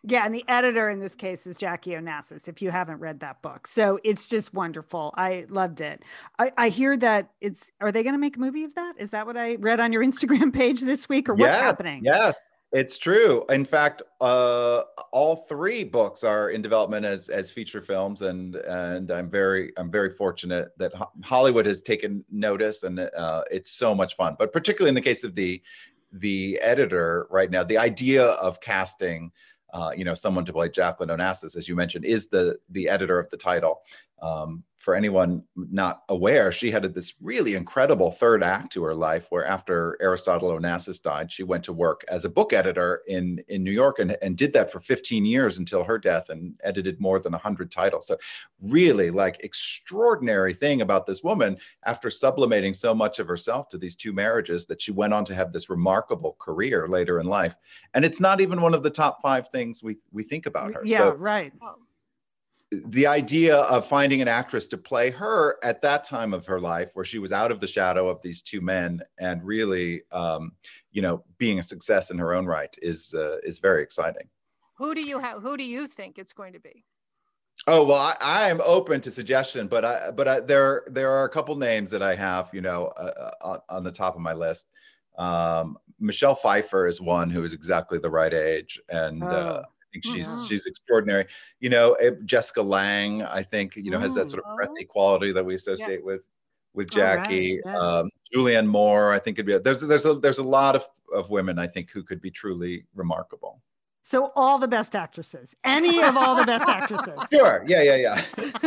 Yeah, and the editor in this case is Jackie Onassis, if you haven't read that book. So it's just wonderful. I loved it. I, I hear that it's, are they going to make a movie of that? Is that what I read on your Instagram page this week, or what's Yes, happening? yes, it's true. In fact, uh, all three books are in development as as feature films, and and I'm very I'm very fortunate that Ho- Hollywood has taken notice, and uh, it's so much fun. But particularly in the case of the the editor right now, the idea of casting, uh, you know, someone to play Jacqueline Onassis, as you mentioned, is the the editor of the title. Um, for anyone not aware, she had this really incredible third act to her life, where after Aristotle Onassis died, she went to work as a book editor in, in New York, and, and did that for fifteen years until her death, and edited more than one hundred titles. So really, like, extraordinary thing about this woman, after sublimating so much of herself to these two marriages, that she went on to have this remarkable career later in life. And it's not even one of the top five things we, we think about her. Yeah, So, right. the idea of finding an actress to play her at that time of her life, where she was out of the shadow of these two men and really, um, you know, being a success in her own right, is uh, is very exciting. Who do you have? Who do you think it's going to be? Oh well, I, I am open to suggestion, but I but I, there there are a couple names that I have, you know, uh, on, on the top of my list. Um, Michelle Pfeiffer is one who is exactly the right age, and. Oh. Uh, I think she's Mhm. she's extraordinary. You know, eh, Jessica Lange, I think, you know, has that Mm. sort of breathy quality that we associate with with All right, Jackie. yes. Um, Julianne Moore, I think could be. There's there's a there's a lot of of women, I think, who could be truly remarkable. So all the best actresses, any of all the best actresses. Sure. Yeah. Yeah. Yeah.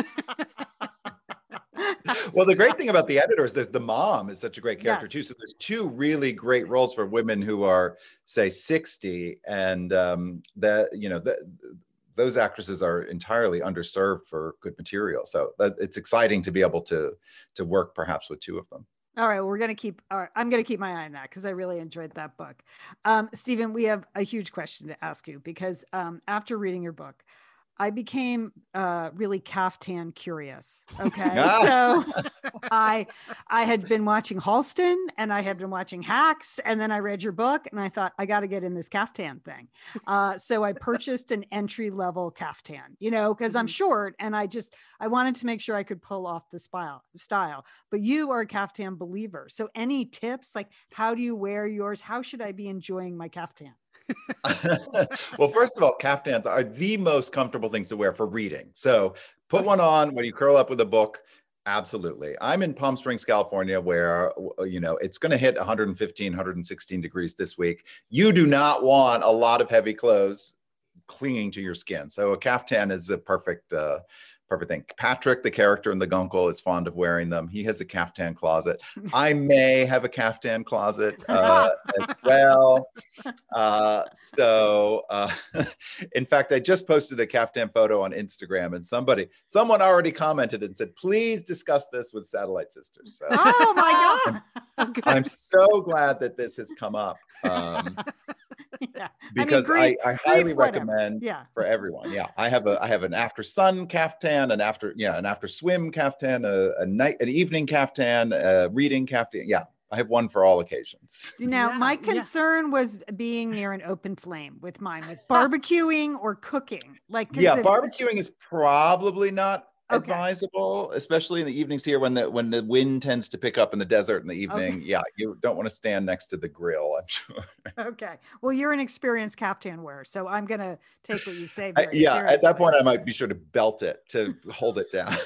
Well, the great thing about the editor is there's the mom is such a great character Yes. too. So there's two really great roles for women who are, say, sixty, and um, that you know that those actresses are entirely underserved for good material. So that, it's exciting to be able to to work perhaps with two of them. All right, well, we're going to keep, all right, I'm going to keep my eye on that because I really enjoyed that book. Um, Stephen, we have a huge question to ask you because um, after reading your book, I became uh, really caftan curious. Okay, so I I had been watching Halston and I had been watching Hacks, and then I read your book and I thought I got to get in this caftan thing. Uh, so I purchased an entry level caftan, you know, because I'm short and I just I wanted to make sure I could pull off the style. Style, but you are a caftan believer. So any tips, like how do you wear yours? How should I be enjoying my caftan? Well, first of all, caftans are the most comfortable things to wear for reading. So put one on when you curl up with a book. Absolutely. I'm in Palm Springs, California, where, you know, it's going to hit one hundred fifteen, one hundred sixteen degrees this week. You do not want a lot of heavy clothes clinging to your skin. So a caftan is the perfect, uh, perfect thing. Patrick, the character in The Guncle, is fond of wearing them. He has a caftan closet. I may have a caftan closet uh, as well. Uh, so, uh, in fact, I just posted a caftan photo on Instagram, and somebody, someone already commented and said, "Please discuss this with Satellite Sisters." So Oh my God. I'm so glad that this has come up. Um, Yeah. because I, mean, I, grief- I highly grief, whatever. recommend Yeah. for everyone. Yeah, I have a I have an after sun caftan, an after yeah, an after swim caftan, a, a night an evening caftan, a reading caftan. Yeah, I have one for all occasions. Now, Yeah, my yeah. concern was being near an open flame with mine, with barbecuing or cooking. Like, 'cause Yeah, the- barbecuing is probably not Okay. advisable, especially in the evenings here when the when the wind tends to pick up in the desert in the evening. Yeah, you don't want to stand next to the grill, I'm sure. Okay. Well, you're an experienced caftan wearer, so I'm going to take what you say I- very yeah, seriously. at that point I might be sure to belt it to hold it down.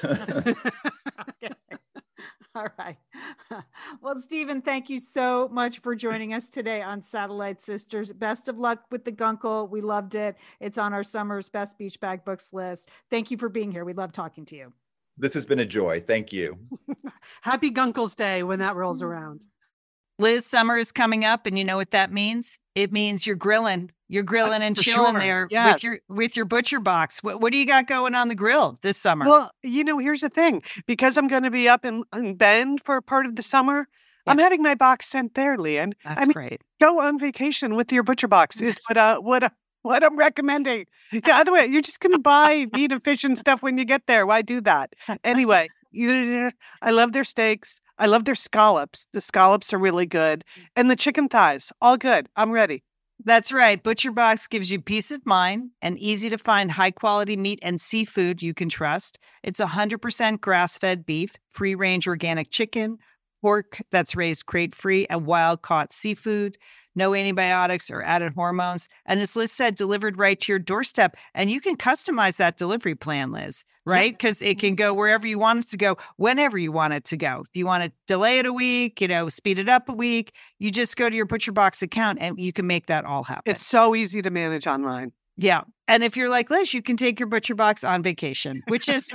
Okay. All right. Well, Stephen, thank you so much for joining us today on Satellite Sisters. Best of luck with the Guncle. We loved it. It's on our summer's best beach bag books list. Thank you for being here. We love talking to you. This has been a joy. Thank you. Happy Gunkle's Day when that rolls around. Liz, summer is coming up, and you know what that means? It means you're grilling. You're grilling and for chilling sure. there Yes. with your with your butcher box. What what do you got going on the grill this summer? Well, you know, here's the thing. Because I'm going to be up in, in Bend for part of the summer, I'm having my box sent there, Leanne. That's I mean, great. go on vacation with your butcher box is what uh, what uh, what I'm recommending. Yeah, other way, you're just going to buy meat and fish and stuff when you get there. Why do that? Anyway, you, I love their steaks. I love their scallops. The scallops are really good. And the chicken thighs, all good. I'm ready. That's right. ButcherBox gives you peace of mind and easy to find high quality meat and seafood you can trust. It's one hundred percent grass fed beef, free range organic chicken, pork that's raised crate free, and wild caught seafood. No antibiotics or added hormones. And as Liz said, delivered right to your doorstep. And you can customize that delivery plan, Liz, right? Because it can go wherever you want it to go, whenever you want it to go. If you want to delay it a week, you know, speed it up a week, you just go to your ButcherBox account and you can make that all happen. It's so easy to manage online. Yeah. And if you're like Liz, you can take your ButcherBox on vacation, which is...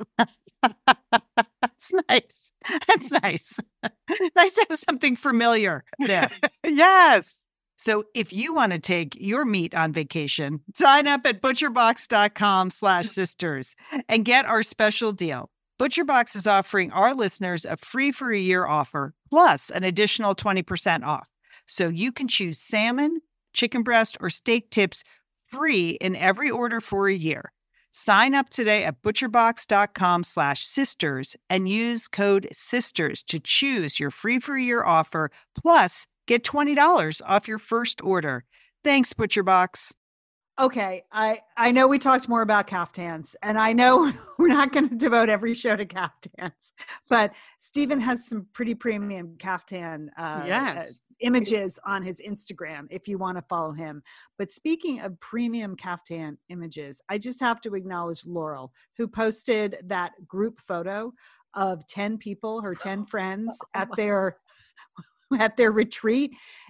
That's nice. That's nice. Nice to have something familiar there. Yes. So if you want to take your meat on vacation, sign up at butcherbox.com slash sisters and get our special deal. ButcherBox is offering our listeners a free for a year offer plus an additional twenty percent off. So you can choose salmon, chicken breast, or steak tips free in every order for a year. Sign up today at butcherbox.com slash sisters and use code SISTERS to choose your free for a year offer, plus get twenty dollars off your first order. Thanks, ButcherBox. Okay, I, I know we talked more about caftans, and I know we're not going to devote every show to caftans, but Stephen has some pretty premium caftan uh, Yes. uh, images on his Instagram if you want to follow him. But speaking of premium caftan images, I just have to acknowledge Laurel, who posted that group photo of ten people, her ten friends at their at their retreat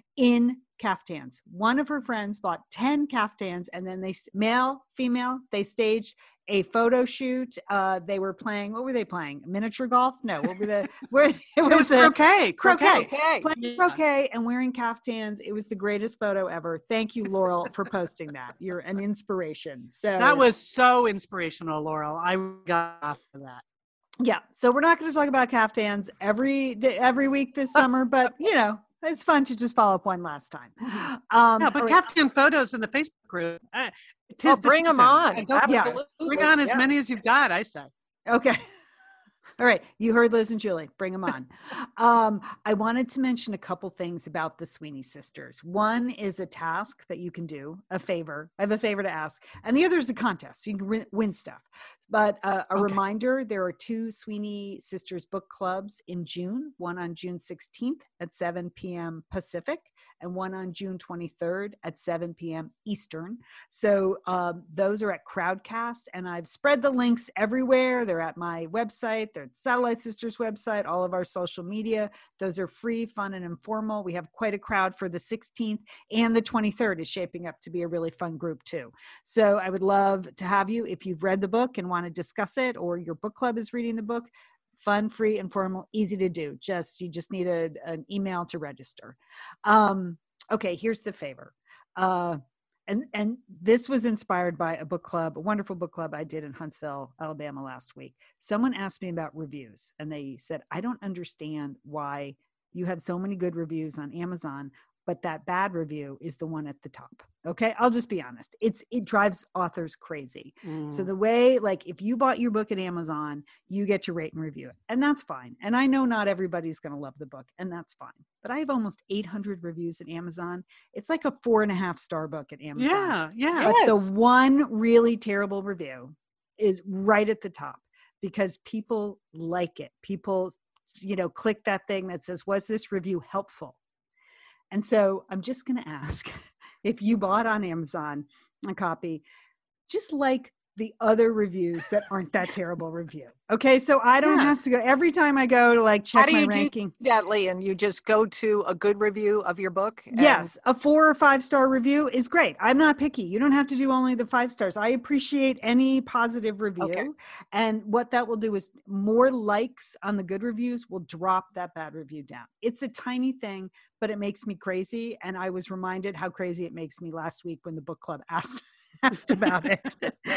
in caftans. One of her friends bought ten caftans, and then they, male, female, they staged a photo shoot. Uh, they were playing, what were they playing? Miniature golf? No, what were the, where it was, It was the, croquet. croquet. Okay. Playing Yeah. croquet and wearing caftans. It was the greatest photo ever. Thank you, Laurel, for posting that. You're an inspiration. So That was so inspirational, Laurel. I got after that. yeah. So we're not going to talk about caftans every day, every week this summer, but you know, it's fun to just follow up one last time. Um, Yeah, but all right. caftan photos in the Facebook group. Uh, tis Well, the bring them season. on. Uh, don't- Yeah. Absolutely. Bring on as Yeah. many as you've got, I say. Okay. All right. You heard Liz and Julie. Bring them on. Um, I wanted to mention a couple things about the Sweeney sisters. One is a task that you can do, a favor. I have a favor to ask. And the other is a contest. So you can win- win stuff. But uh, a Okay. reminder, there are two Sweeney sisters book clubs in June, one on June sixteenth at seven p.m. Pacific and one on June twenty-third at seven p.m. Eastern. So um, those are at Crowdcast, and I've spread the links everywhere. They're at my website, they're at Satellite Sisters website, all of our social media. Those are free, fun, and informal. We have quite a crowd for the sixteenth, and the twenty-third is shaping up to be a really fun group too. So I would love to have you, if you've read the book and want to discuss it, or your book club is reading the book. Fun, free, informal, easy to do. Just you just need a, an email to register. Um, okay, here's the favor. Uh, and and this was inspired by a book club, a wonderful book club I did in Huntsville, Alabama last week. Someone asked me about reviews, and they said, I don't understand why you have so many good reviews on Amazon, but that bad review is the one at the top. Okay, I'll just be honest. It's it drives authors crazy. So the way, like, if you bought your book at Amazon, you get to rate and review it, and that's fine. And I know not everybody's going to love the book, and that's fine. But I have almost eight hundred reviews at Amazon. It's like a four and a half star book at Amazon. Yeah, yeah. But Yes. the one really terrible review is right at the top because people like it. People, you know, click that thing that says, was this review helpful? And so I'm just going to ask, if you bought on Amazon a copy, just like the other reviews that aren't that terrible review. Okay, so I don't Yes. have to go every time I go to like How check do my you do ranking. that, Leanne? You just go to a good review of your book? and- Yes, a four or five star review is great. I'm not picky. You don't have to do only the five stars. I appreciate any positive review. Okay. And what that will do is more likes on the good reviews will drop that bad review down. It's a tiny thing, but it makes me crazy. And I was reminded how crazy it makes me last week when the book club asked asked about it.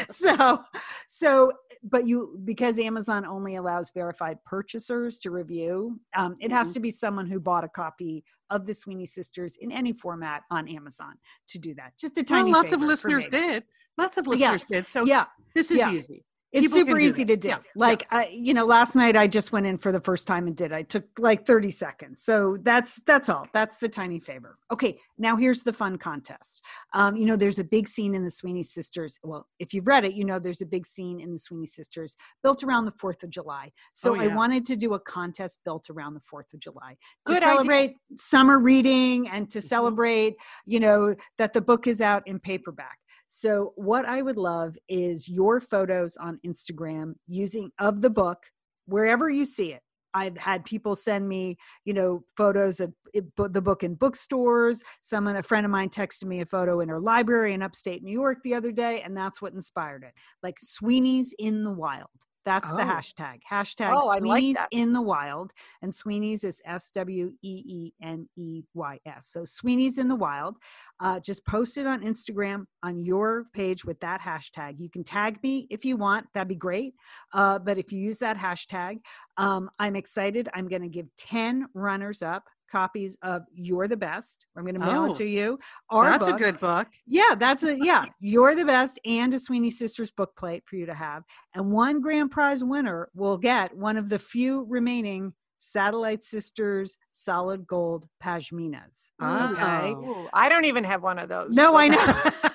so, so, but you, because Amazon only allows verified purchasers to review, um, it has Mhm. to be someone who bought a copy of the Sweeney Sisters in any format on Amazon to do that. Just a Well, tiny lots of favor for listeners me. did. Lots of Yeah. listeners did. So Yeah. this is Yeah. easy. It's People can super do easy this. to do. Yeah, Like, I, you know, last night I just went in for the first time and did. I took like thirty seconds. So that's that's all. That's the tiny favor. Okay, now here's the fun contest. Um, you know, there's a big scene in the Sweeney Sisters. Well, if you've read it, you know there's a big scene in the Sweeney Sisters built around the fourth of July. So Oh, I yeah. wanted to do a contest built around the fourth of July to Good idea. celebrate summer reading and to celebrate, you know, that the book is out in paperback. So what I would love is your photos on Instagram using of the book, wherever you see it. I've had people send me, you know, photos of it, the book in bookstores. Someone, a friend of mine texted me a photo in her library in upstate New York the other day, and that's what inspired it. Like Sweeney's in the Wild. That's the Oh. hashtag. Hashtag Oh, I like Sweeney's that. in the Wild. And Sweeney's is S W E E N E Y S. So Sweeney's in the Wild. Uh, just post it on Instagram on your page with that hashtag. You can tag me if you want. That'd be great. Uh, but if you use that hashtag, um, I'm excited. I'm going to give ten runners up copies of You're the Best. I'm going to mail Oh, it to you. Our That's a book. good book. Yeah, that's a, yeah, You're the Best and a Sweeney Sisters book plate for you to have. And one grand prize winner will get one of the few remaining Satellite Sisters solid gold pashminas. Okay. Oh. Ooh, I don't even have one of those. No, so- I know.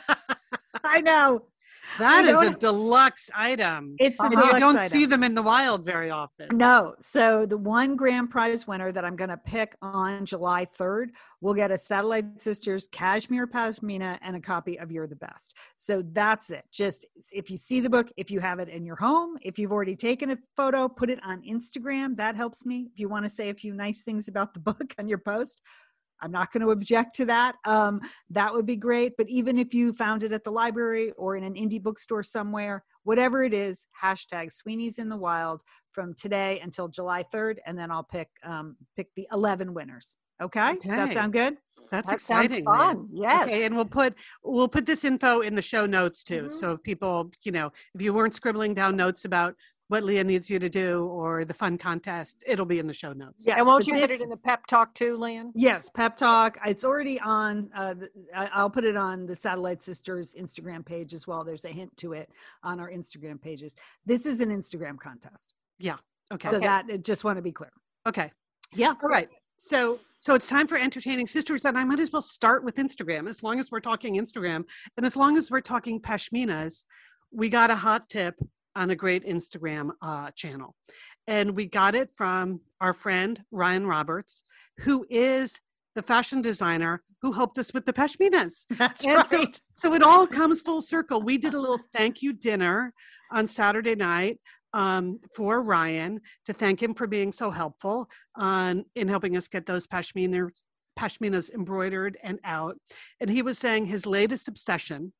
I know. That I is a don't- deluxe item. It's a And deluxe you don't item. see them in the wild very often. No. So the one grand prize winner that I'm going to pick on July third will get a Satellite Sisters cashmere pashmina and a copy of You're the Best. So that's it. Just if you see the book, if you have it in your home, if you've already taken a photo, put it on Instagram. That helps me. If you want to say a few nice things about the book on your post, I'm not going to object to that. Um, that would be great. But even if you found it at the library or in an indie bookstore somewhere, whatever it is, hashtag Sweeney's in the Wild from today until July third. And then I'll pick um, pick the eleven winners. Okay? Does that Okay. sound good? That's That sounds exciting. Lynn. fun. Yes. Okay, and we'll put we'll put this info in the show notes too. Mhm. So if people, you know, if you weren't scribbling down notes about what Leah needs you to do or the fun contest, it'll be in the show notes. Yes, and won't but you put this- it in the pep talk too, Leon? Yes, Pep Talk. It's already on. Uh, the- I- I'll put it on the Satellite Sisters Instagram page as well. There's a hint to it on our Instagram pages. This is an Instagram contest. Okay. So Okay. that, I just want to be clear. okay. Yeah. All right. So so it's time for Entertaining Sisters, and I might as well start with Instagram. As long as we're talking Instagram, and as long as we're talking pashminas, we got a hot tip on a great Instagram uh, channel, and we got it from our friend Ryan Roberts, who is the fashion designer who helped us with the pashminas. That's And so- right. So it all comes full circle. We did a little thank you dinner on Saturday night um, for Ryan to thank him for being so helpful on in helping us get those pashminas, pashminas embroidered and out. And he was saying his latest obsession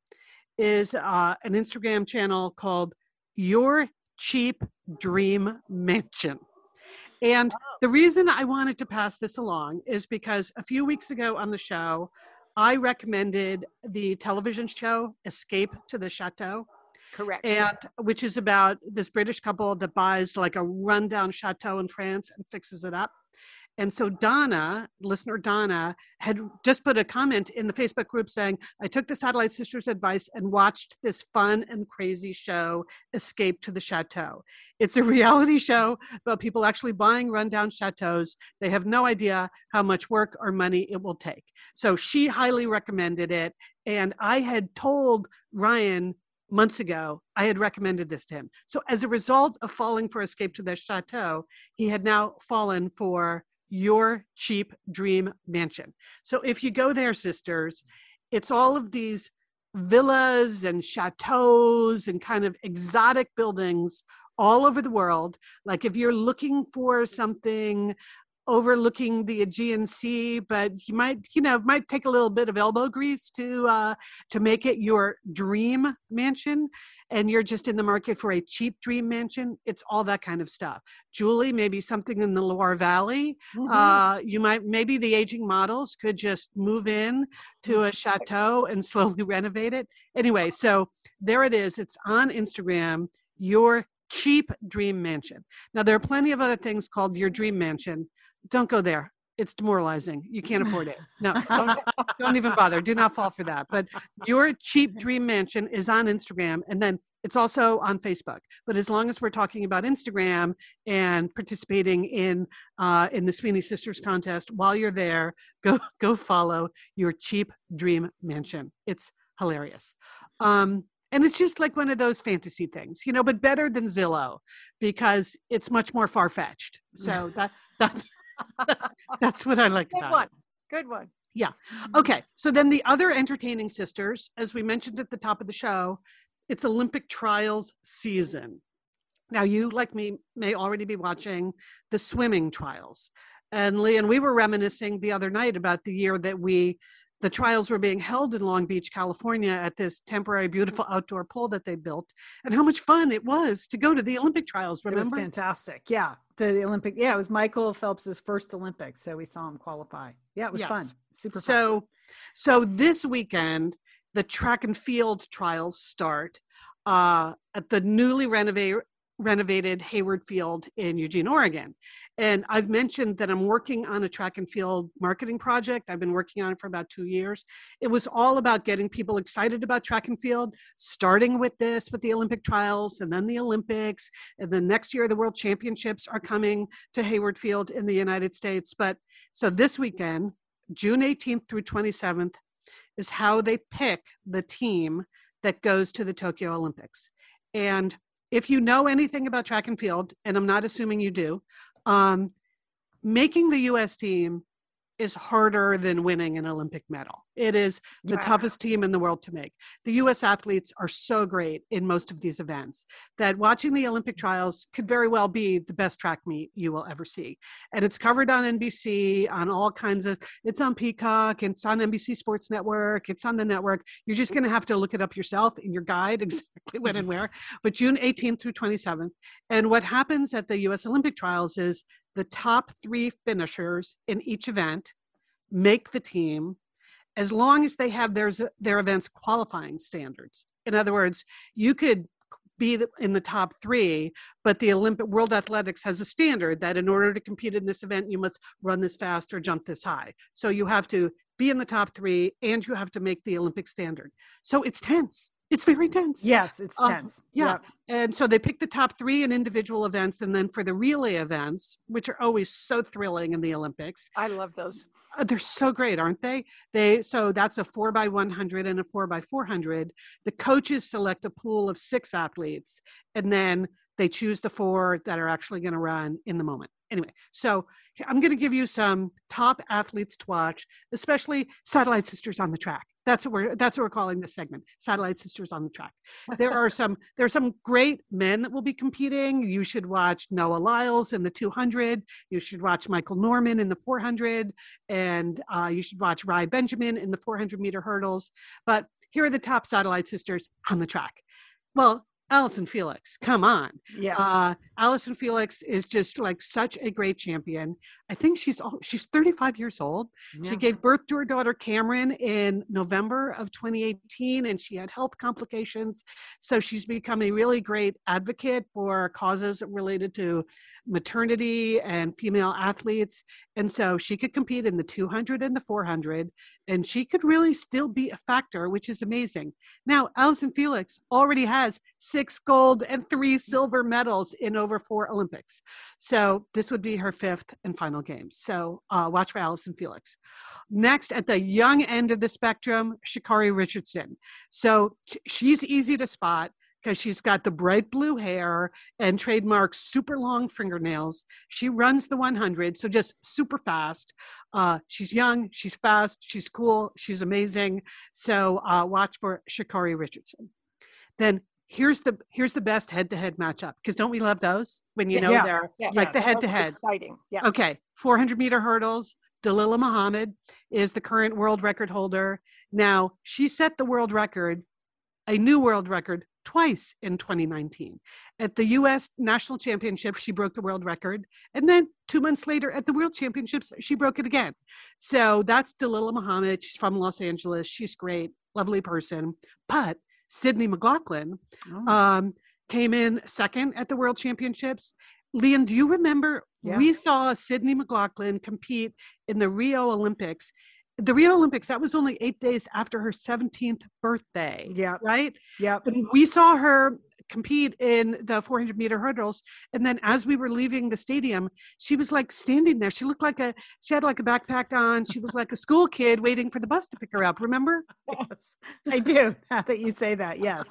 is uh, an Instagram channel called Your Cheap Dream Mansion. And the reason I wanted to pass this along is because a few weeks ago on the show, I recommended the television show Escape to the Chateau, Correct. and which is about this British couple that buys like a rundown chateau in France and fixes it up. And so Donna, listener Donna, had just put a comment in the Facebook group saying, I took the Satellite Sisters advice and watched this fun and crazy show, Escape to the Chateau. It's a reality show about people actually buying rundown chateaus. They have no idea how much work or money it will take. So she highly recommended it. And I had told Ryan months ago, I had recommended this to him. So as a result of falling for Escape to the Chateau, he had now fallen for Your Cheap Dream Mansion. So if you go there, sisters, it's all of these villas and chateaus and kind of exotic buildings all over the world. Like if you're looking for something overlooking the Aegean Sea, but you might, you know, might take a little bit of elbow grease to uh, to make it your dream mansion, and you're just in the market for a cheap dream mansion. It's all that kind of stuff. Julie, maybe something in the Loire Valley. Mhm. Uh, you might, maybe the aging models could just move in to a chateau and slowly renovate it. Anyway, so there it is. It's on Instagram, Your Cheap Dream Mansion. Now, there are plenty of other things called Your Dream Mansion. Don't go there. It's demoralizing. You can't afford it. No, don't, don't even bother. Do not fall for that. But Your Cheap Dream Mansion is on Instagram. And then It's also on Facebook. But as long as we're talking about Instagram and participating in uh, in the Sweeney Sisters contest, while you're there, go go follow Your Cheap Dream Mansion. It's hilarious. Um, and it's just like one of those fantasy things, you know, but better than Zillow because it's much more far-fetched. So that that's that's what I like Good about one. it. Good one. Yeah. Okay. So then the other entertaining sisters, as we mentioned at the top of the show, it's Olympic trials season. Now, you, like me, may already be watching the swimming trials. And Lee and we were reminiscing the other night about the year that we, the trials were being held in Long Beach, California at this temporary, beautiful outdoor pool that they built, and how much fun it was to go to the Olympic trials, remember? It was fantastic. Yeah. The, the Olympic. Yeah. It was Michael Phelps's first Olympics. So we saw him qualify. Yeah. It was Yes. fun. Super fun. So, so this weekend, the track and field trials start uh, at the newly renovated renovated Hayward Field in Eugene, Oregon. And I've mentioned that I'm working on a track and field marketing project. I've been working on it for about two years. It was all about getting people excited about track and field, starting with this, with the Olympic trials, and then the Olympics. And then next year, the World Championships are coming to Hayward Field in the United States. But so this weekend, June eighteenth through twenty-seventh, is how they pick the team that goes to the Tokyo Olympics. And if you know anything about track and field, and I'm not assuming you do, um, making the U S team is harder than winning an Olympic medal. It is the Yeah. toughest team in the world to make. The U S athletes are so great in most of these events that watching the Olympic trials could very well be the best track meet you will ever see. And it's covered on N B C, on all kinds of, it's on Peacock, it's on N B C Sports Network, it's on the network. You're just going to have to look it up yourself in your guide, exactly when and where. But June eighteenth through twenty-seventh. And what happens at the U S Olympic trials is the top three finishers in each event make the team, as long as they have their, their event's qualifying standards. In other words, you could be in the top three, but the Olympic World Athletics has a standard that in order to compete in this event, you must run this fast or jump this high. So you have to be in the top three and you have to make the Olympic standard. So it's tense. It's very tense. Yes, it's Uh, tense. Yeah. Yep. And so they pick the top three in individual events. And then for the relay events, which are always so thrilling in the Olympics, I love those. uh, they're so great, aren't they? They so that's a four by one hundred and a four by four hundred. The coaches select a pool of six athletes, and then they choose the four that are actually going to run in the moment. Anyway, so I'm going to give you some top athletes to watch, especially Satellite Sisters on the Track. That's what we're that's what we're calling this segment, Satellite Sisters on the Track. There are some there are some great men that will be competing. You should watch Noah Lyles in the two hundred. You should watch Michael Norman in the four hundred, and uh, you should watch Rai Benjamin in the four hundred meter hurdles. But here are the top Satellite Sisters on the track. Well, Allison Felix, come on. Yeah. Uh, Allison Felix is just like such a great champion. I think she's all, she's thirty-five years old. Yeah. She gave birth to her daughter Cameron in November of twenty eighteen, and she had health complications. So she's become a really great advocate for causes related to maternity and female athletes. And so she could compete in the two hundred and the four hundred, and she could really still be a factor, which is amazing. Now, Allison Felix already has six gold and three silver medals in over four Olympics. So this would be her fifth and final games. So uh, watch for Allison Felix. Next, at the young end of the spectrum, Sha'Carri Richardson. So sh- she's easy to spot because she's got the bright blue hair and trademark super long fingernails. She runs the one hundred, so just super fast. Uh, she's young, she's fast, she's cool, she's amazing. So uh, watch for Sha'Carri Richardson. Then here's the here's the best head-to-head matchup, because don't we love those when you know Yeah. they're Yeah. like the Yes, those are head-to-head? Exciting. Yeah. Okay, four hundred meter hurdles. Dalilah Muhammad is the current world record holder. Now, she set the world record, a new world record, twice in twenty nineteen. At the U S National Championship, she broke the world record. And then two months later at the World Championships, she broke it again. So that's Dalilah Muhammad. She's from Los Angeles. She's great, lovely person. But Sydney McLaughlin Oh. um, came in second at the World Championships. Leon, do you remember Yeah. we saw Sydney McLaughlin compete in the Rio Olympics? The Rio Olympics, that was only eight days after her seventeenth birthday, Yeah. right? Yep. But we saw her compete in the four hundred meter hurdles. And then as we were leaving the stadium, she was like standing there. She looked like a, she had like a backpack on. She was like a school kid waiting for the bus to pick her up. Remember? Yes, I do. Now that you say that, yes.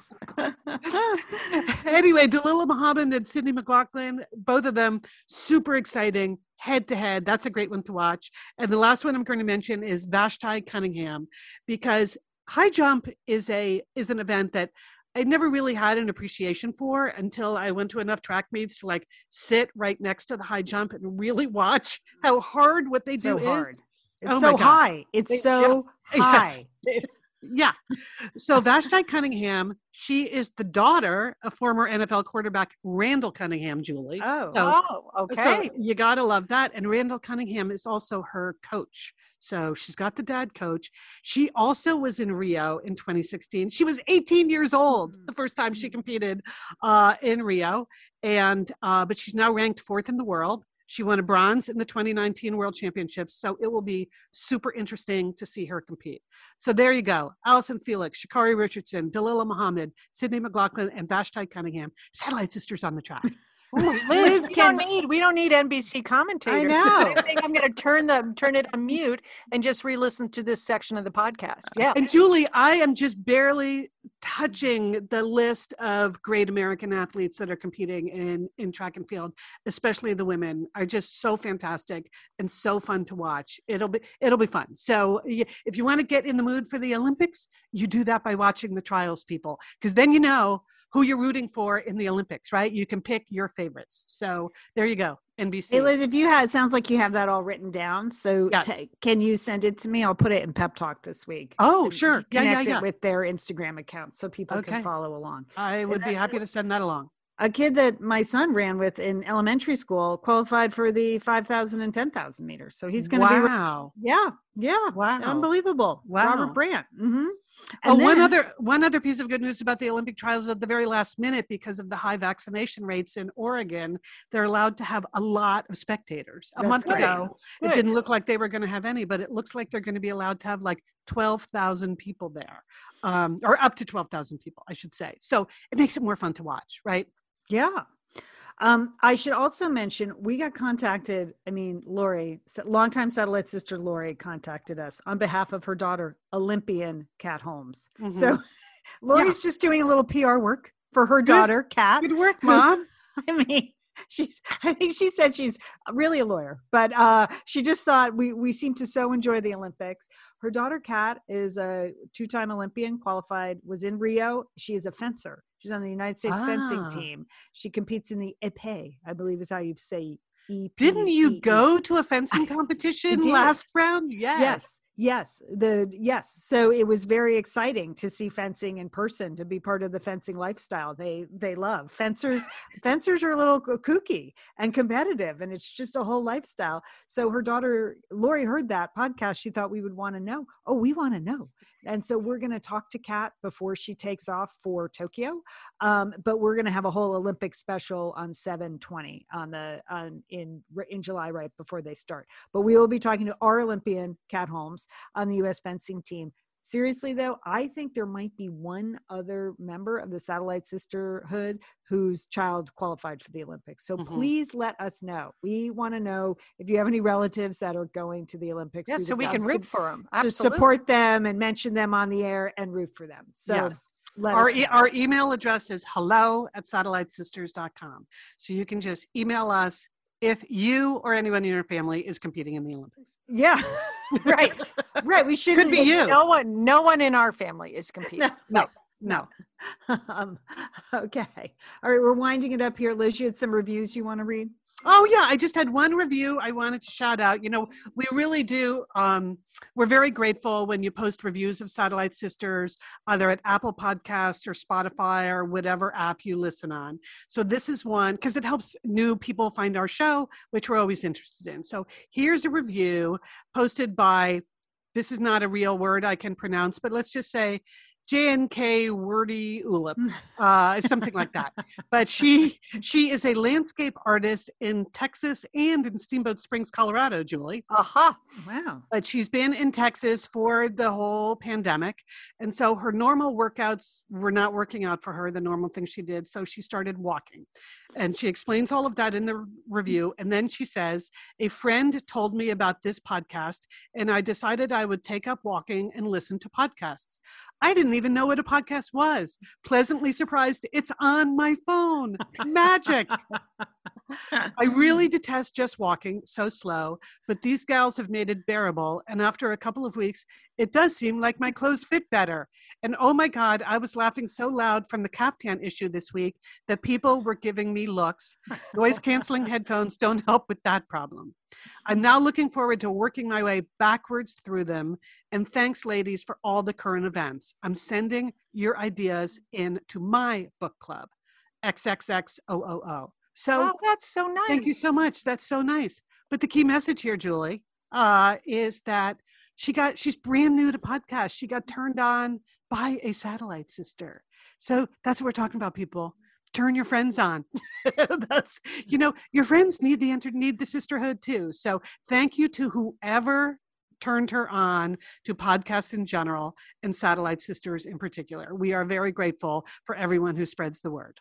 Anyway, Dalilah Muhammad and Sydney McLaughlin, both of them super exciting. Head to head. That's a great one to watch. And the last one I'm going to mention is Vashti Cunningham, because high jump is a is an event that I never really had an appreciation for until I went to enough track meets to like sit right next to the high jump and really watch how hard what they So do hard. is. It's Oh so my God. high. It's They- so yeah. high. Yes. Yeah. So Vashti Cunningham, she is the daughter of former N F L quarterback Randall Cunningham, Julie. Oh. So- Oh, So okay. you got to love that. And Randall Cunningham is also her coach. So she's got the dad coach. She also was in Rio in twenty sixteen. She was eighteen years old the first time she competed uh, in Rio. And, uh, but she's now ranked fourth in the world. She won a bronze in the twenty nineteen World Championships. So it will be super interesting to see her compete. So there you go. Allison Felix, Sha'Carri Richardson, Dalilah Muhammad, Sydney McLaughlin, and Vashti Cunningham. Satellite Sisters on the track. Ooh, Liz, Liz we can- don't need we don't need N B C commentators. know. I think I'm going to turn the turn it on mute and just re-listen to this section of the podcast. Yeah. And Julie, I am just barely touching the list of great American athletes that are competing in, in track and field, especially the women are just so fantastic and so fun to watch. It'll be, it'll be fun. So y- if you want to get in the mood for the Olympics, you do that by watching the trials, people, because then you know who you're rooting for in the Olympics, right? You can pick your favorites. So there you go. N B C. Hey, Liz, if you had, it sounds like you have that all written down. So Yes. ta- can you send it to me? I'll put it in Pep Talk this week. Oh, And sure. Yeah, yeah, connect yeah. it with their Instagram account so people Okay. can follow along. I would And be then- happy to send that along. A kid that my son ran with in elementary school qualified for the five thousand and ten thousand meters. So he's going to be, Wow. yeah, yeah. Wow. Unbelievable. Wow. Robert Brandt. hmm Oh, one other one other piece of good news about the Olympic trials at the very last minute, because of the high vaccination rates in Oregon, they're allowed to have a lot of spectators. A That's month great. ago, it Good. didn't look like they were going to have any, but it looks like they're going to be allowed to have like twelve thousand people there, um, or up to twelve thousand people, I should say. So it makes it more fun to watch, right? Yeah. Um, I should also mention we got contacted. I mean, Lori, s- longtime satellite sister Lori contacted us on behalf of her daughter, Olympian Kat Holmes. Mhm. So Lori's just doing a little P R work for her daughter, Kat. Good work, Mom. I mean, she's, I think she said she's really a lawyer, but uh, she just thought we, we seem to so enjoy the Olympics. Her daughter, Kat, is a two-time Olympian, qualified, was in Rio. She is a fencer. She's on the United States Ah. fencing team. She competes in the épée, I believe is how you say E P. Didn't you E E. go to a fencing competition did. last round? Yes. Yes. Yes, the yes. So it was very exciting to see fencing in person, to be part of the fencing lifestyle. They they love fencers. Fencers are a little kooky and competitive, and it's just a whole lifestyle. So her daughter Lori heard that podcast. She thought we would want to know. Oh, we want to know. And so we're going to talk to Kat before she takes off for Tokyo. Um, but we're going to have a whole Olympic special on seven twenty on the on in in July, right before they start. But we will be talking to our Olympian Kat Holmes on the U S fencing team. Seriously, though, I think there might be one other member of the Satellite Sisterhood whose child qualified for the Olympics. So Mhm. please let us know. We want to know if you have any relatives that are going to the Olympics. Yeah, We so would we love can to- root for them. to support them and mention them on the air and root for them. So Yes. let Our, us e- know. our email address is hello at satellite sisters dot com. So you can just email us if you or anyone in your family is competing in the Olympics. Yeah, right, right. We should Could be you. No one, no one in our family is competing. No, no. um, okay. All right. We're winding it up here. Liz, you had some reviews you want to read? Oh yeah, I just had one review I wanted to shout out. You know, we really do. Um, we're very grateful when you post reviews of Satellite Sisters, either at Apple Podcasts or Spotify or whatever app you listen on. So this is one because it helps new people find our show, which we're always interested in. So here's a review posted by. This is not a real word I can pronounce, but let's just say J N K Wordy Ulip, uh, something like that. But she she is a landscape artist in Texas and in Steamboat Springs, Colorado, Julie. Aha. Wow. But she's been in Texas for the whole pandemic. And so her normal workouts were not working out for her, the normal thing she did. So she started walking. And she explains all of that in the review. And then she says, a friend told me about this podcast, and I decided I would take up walking and listen to podcasts. I didn't even know what a podcast was. Pleasantly surprised, it's on my phone. Magic. I really detest just walking so slow, but these gals have made it bearable. And after a couple of weeks, it does seem like my clothes fit better. And oh my God, I was laughing so loud from the caftan issue this week that people were giving me looks. Noise canceling headphones don't help with that problem. I'm now looking forward to working my way backwards through them. And thanks, ladies, for all the current events. I'm sending your ideas in to my book club, triple X O O O. So Oh, that's so nice. thank you so much. That's so nice. But the key message here, Julie, uh, is that she got, she's brand new to podcasts. She got turned on by a satellite sister. So that's what we're talking about, people. Turn your friends on. That's, you know, your friends need the enter, need the sisterhood too. So thank you to whoever turned her on to podcasts in general and Satellite Sisters in particular. We are very grateful for everyone who spreads the word.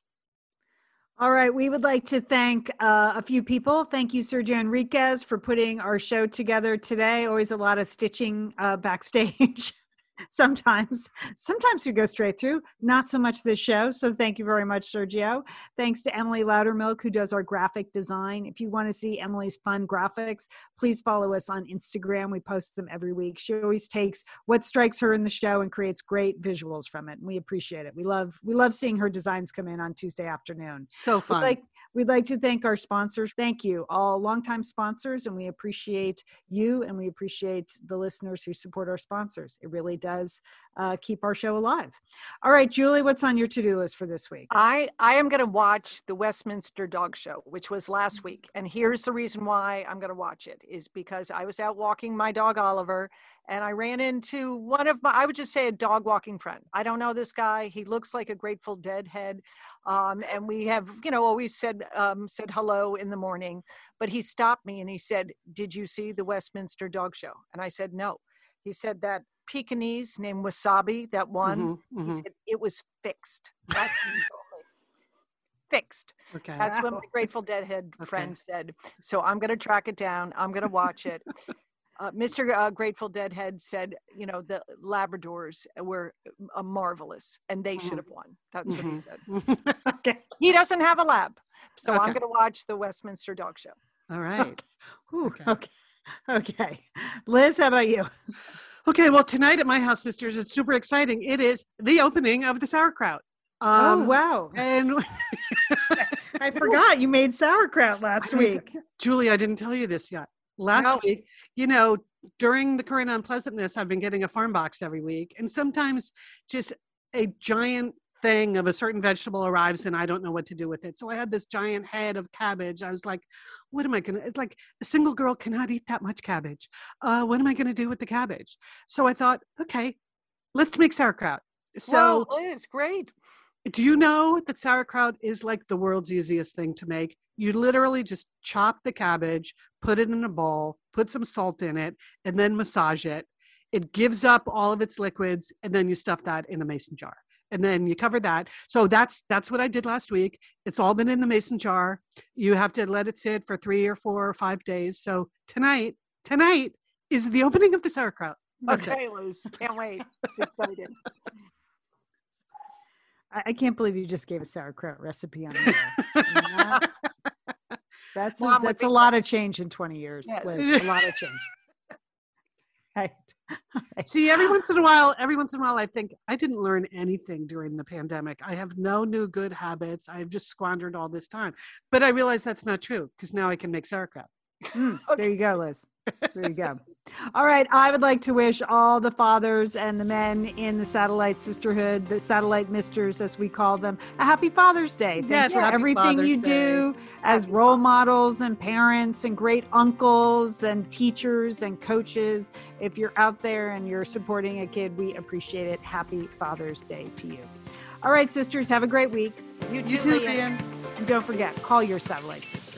All right. We would like to thank uh, a few people. Thank you, Sergio Enriquez, for putting our show together today. Always a lot of stitching uh, backstage. Sometimes, sometimes we go straight through, not so much this show. So thank you very much, Sergio. Thanks to Emily Loudermilk, who does our graphic design. If you want to see Emily's fun graphics, please follow us on Instagram. We post them every week. She always takes what strikes her in the show and creates great visuals from it. And we appreciate it. We love, we love seeing her designs come in on Tuesday afternoon. So fun. We'd like, we'd like to thank our sponsors. Thank you, all longtime sponsors, and we appreciate you, and we appreciate the listeners who support our sponsors. It really does uh, keep our show alive. All right, Julie, what's on your to-do list for this week? I, I am going to watch the Westminster Dog Show, which was last week. And here's the reason why I'm going to watch it is because I was out walking my dog, Oliver, and I ran into one of my, I would just say a dog walking friend. I don't know this guy. He looks like a Grateful Dead head. Um, and we have, you know, always said, um, said hello in the morning, but he stopped me and he said, did you see the Westminster Dog Show? And I said, no. He said that Pekingese named Wasabi, that one, Mm-hmm, mm-hmm. he said it was fixed. That's what he told me. Fixed. Okay. That's what my Grateful Dead head Okay. friend said. So I'm going to track it down. I'm going to watch it. Uh, Mister Uh, Grateful Dead head said, you know, the Labradors were uh, marvelous and they should have won. That's what he said. Okay. He doesn't have a lab. So I'm Okay. going to watch the Westminster Dog Show. All right. Whew, Okay. okay. Okay. Liz, how about you? Okay, well, tonight at my house, sisters, it's super exciting. It is the opening of the sauerkraut. Oh, Um, wow. And I forgot you made sauerkraut last I week. Julie, I didn't tell you this yet. Last No. week, you know, during the current unpleasantness, I've been getting a farm box every week. And sometimes just a giant thing of a certain vegetable arrives and I don't know what to do with it. So I had this giant head of cabbage. I was like, what am I going to, it's like a single girl cannot eat that much cabbage. Uh, what am I going to do with the cabbage? So I thought, okay, let's make sauerkraut. So Whoa, Liz, great. do you know that sauerkraut is like the world's easiest thing to make? You literally just chop the cabbage, put it in a bowl, put some salt in it, and then massage it. It gives up all of its liquids, and then you stuff that in a mason jar. And then you cover that. So that's that's what I did last week. It's all been in the mason jar. You have to let it sit for three or four or five days. So tonight, tonight is the opening of the sauerkraut. That's it. Okay, Liz, can't wait. It's excited. I, I can't believe you just gave a sauerkraut recipe on the air. I mean, that- That's a, Mom would that's a be lot of change in twenty years, Yes. Liz. A lot of change. Right. See, every once in a while, every once in a while, I think I didn't learn anything during the pandemic. I have no new good habits. I've just squandered all this time. But I realize that's not true because now I can make sauerkraut. Mm, there you go, Liz. There you go. All right. I would like to wish all the fathers and the men in the Satellite Sisterhood, the Satellite Misters, as we call them, a happy Father's Day. Thanks Yes, for happy everything Father's you Day. do as Happy role Father's models and parents and great uncles and teachers and coaches. If you're out there and you're supporting a kid, we appreciate it. Happy Father's Day to you. All right, sisters, have a great week. You You too, too, Leanne. Leanne. And don't forget, call your Satellite Sisters.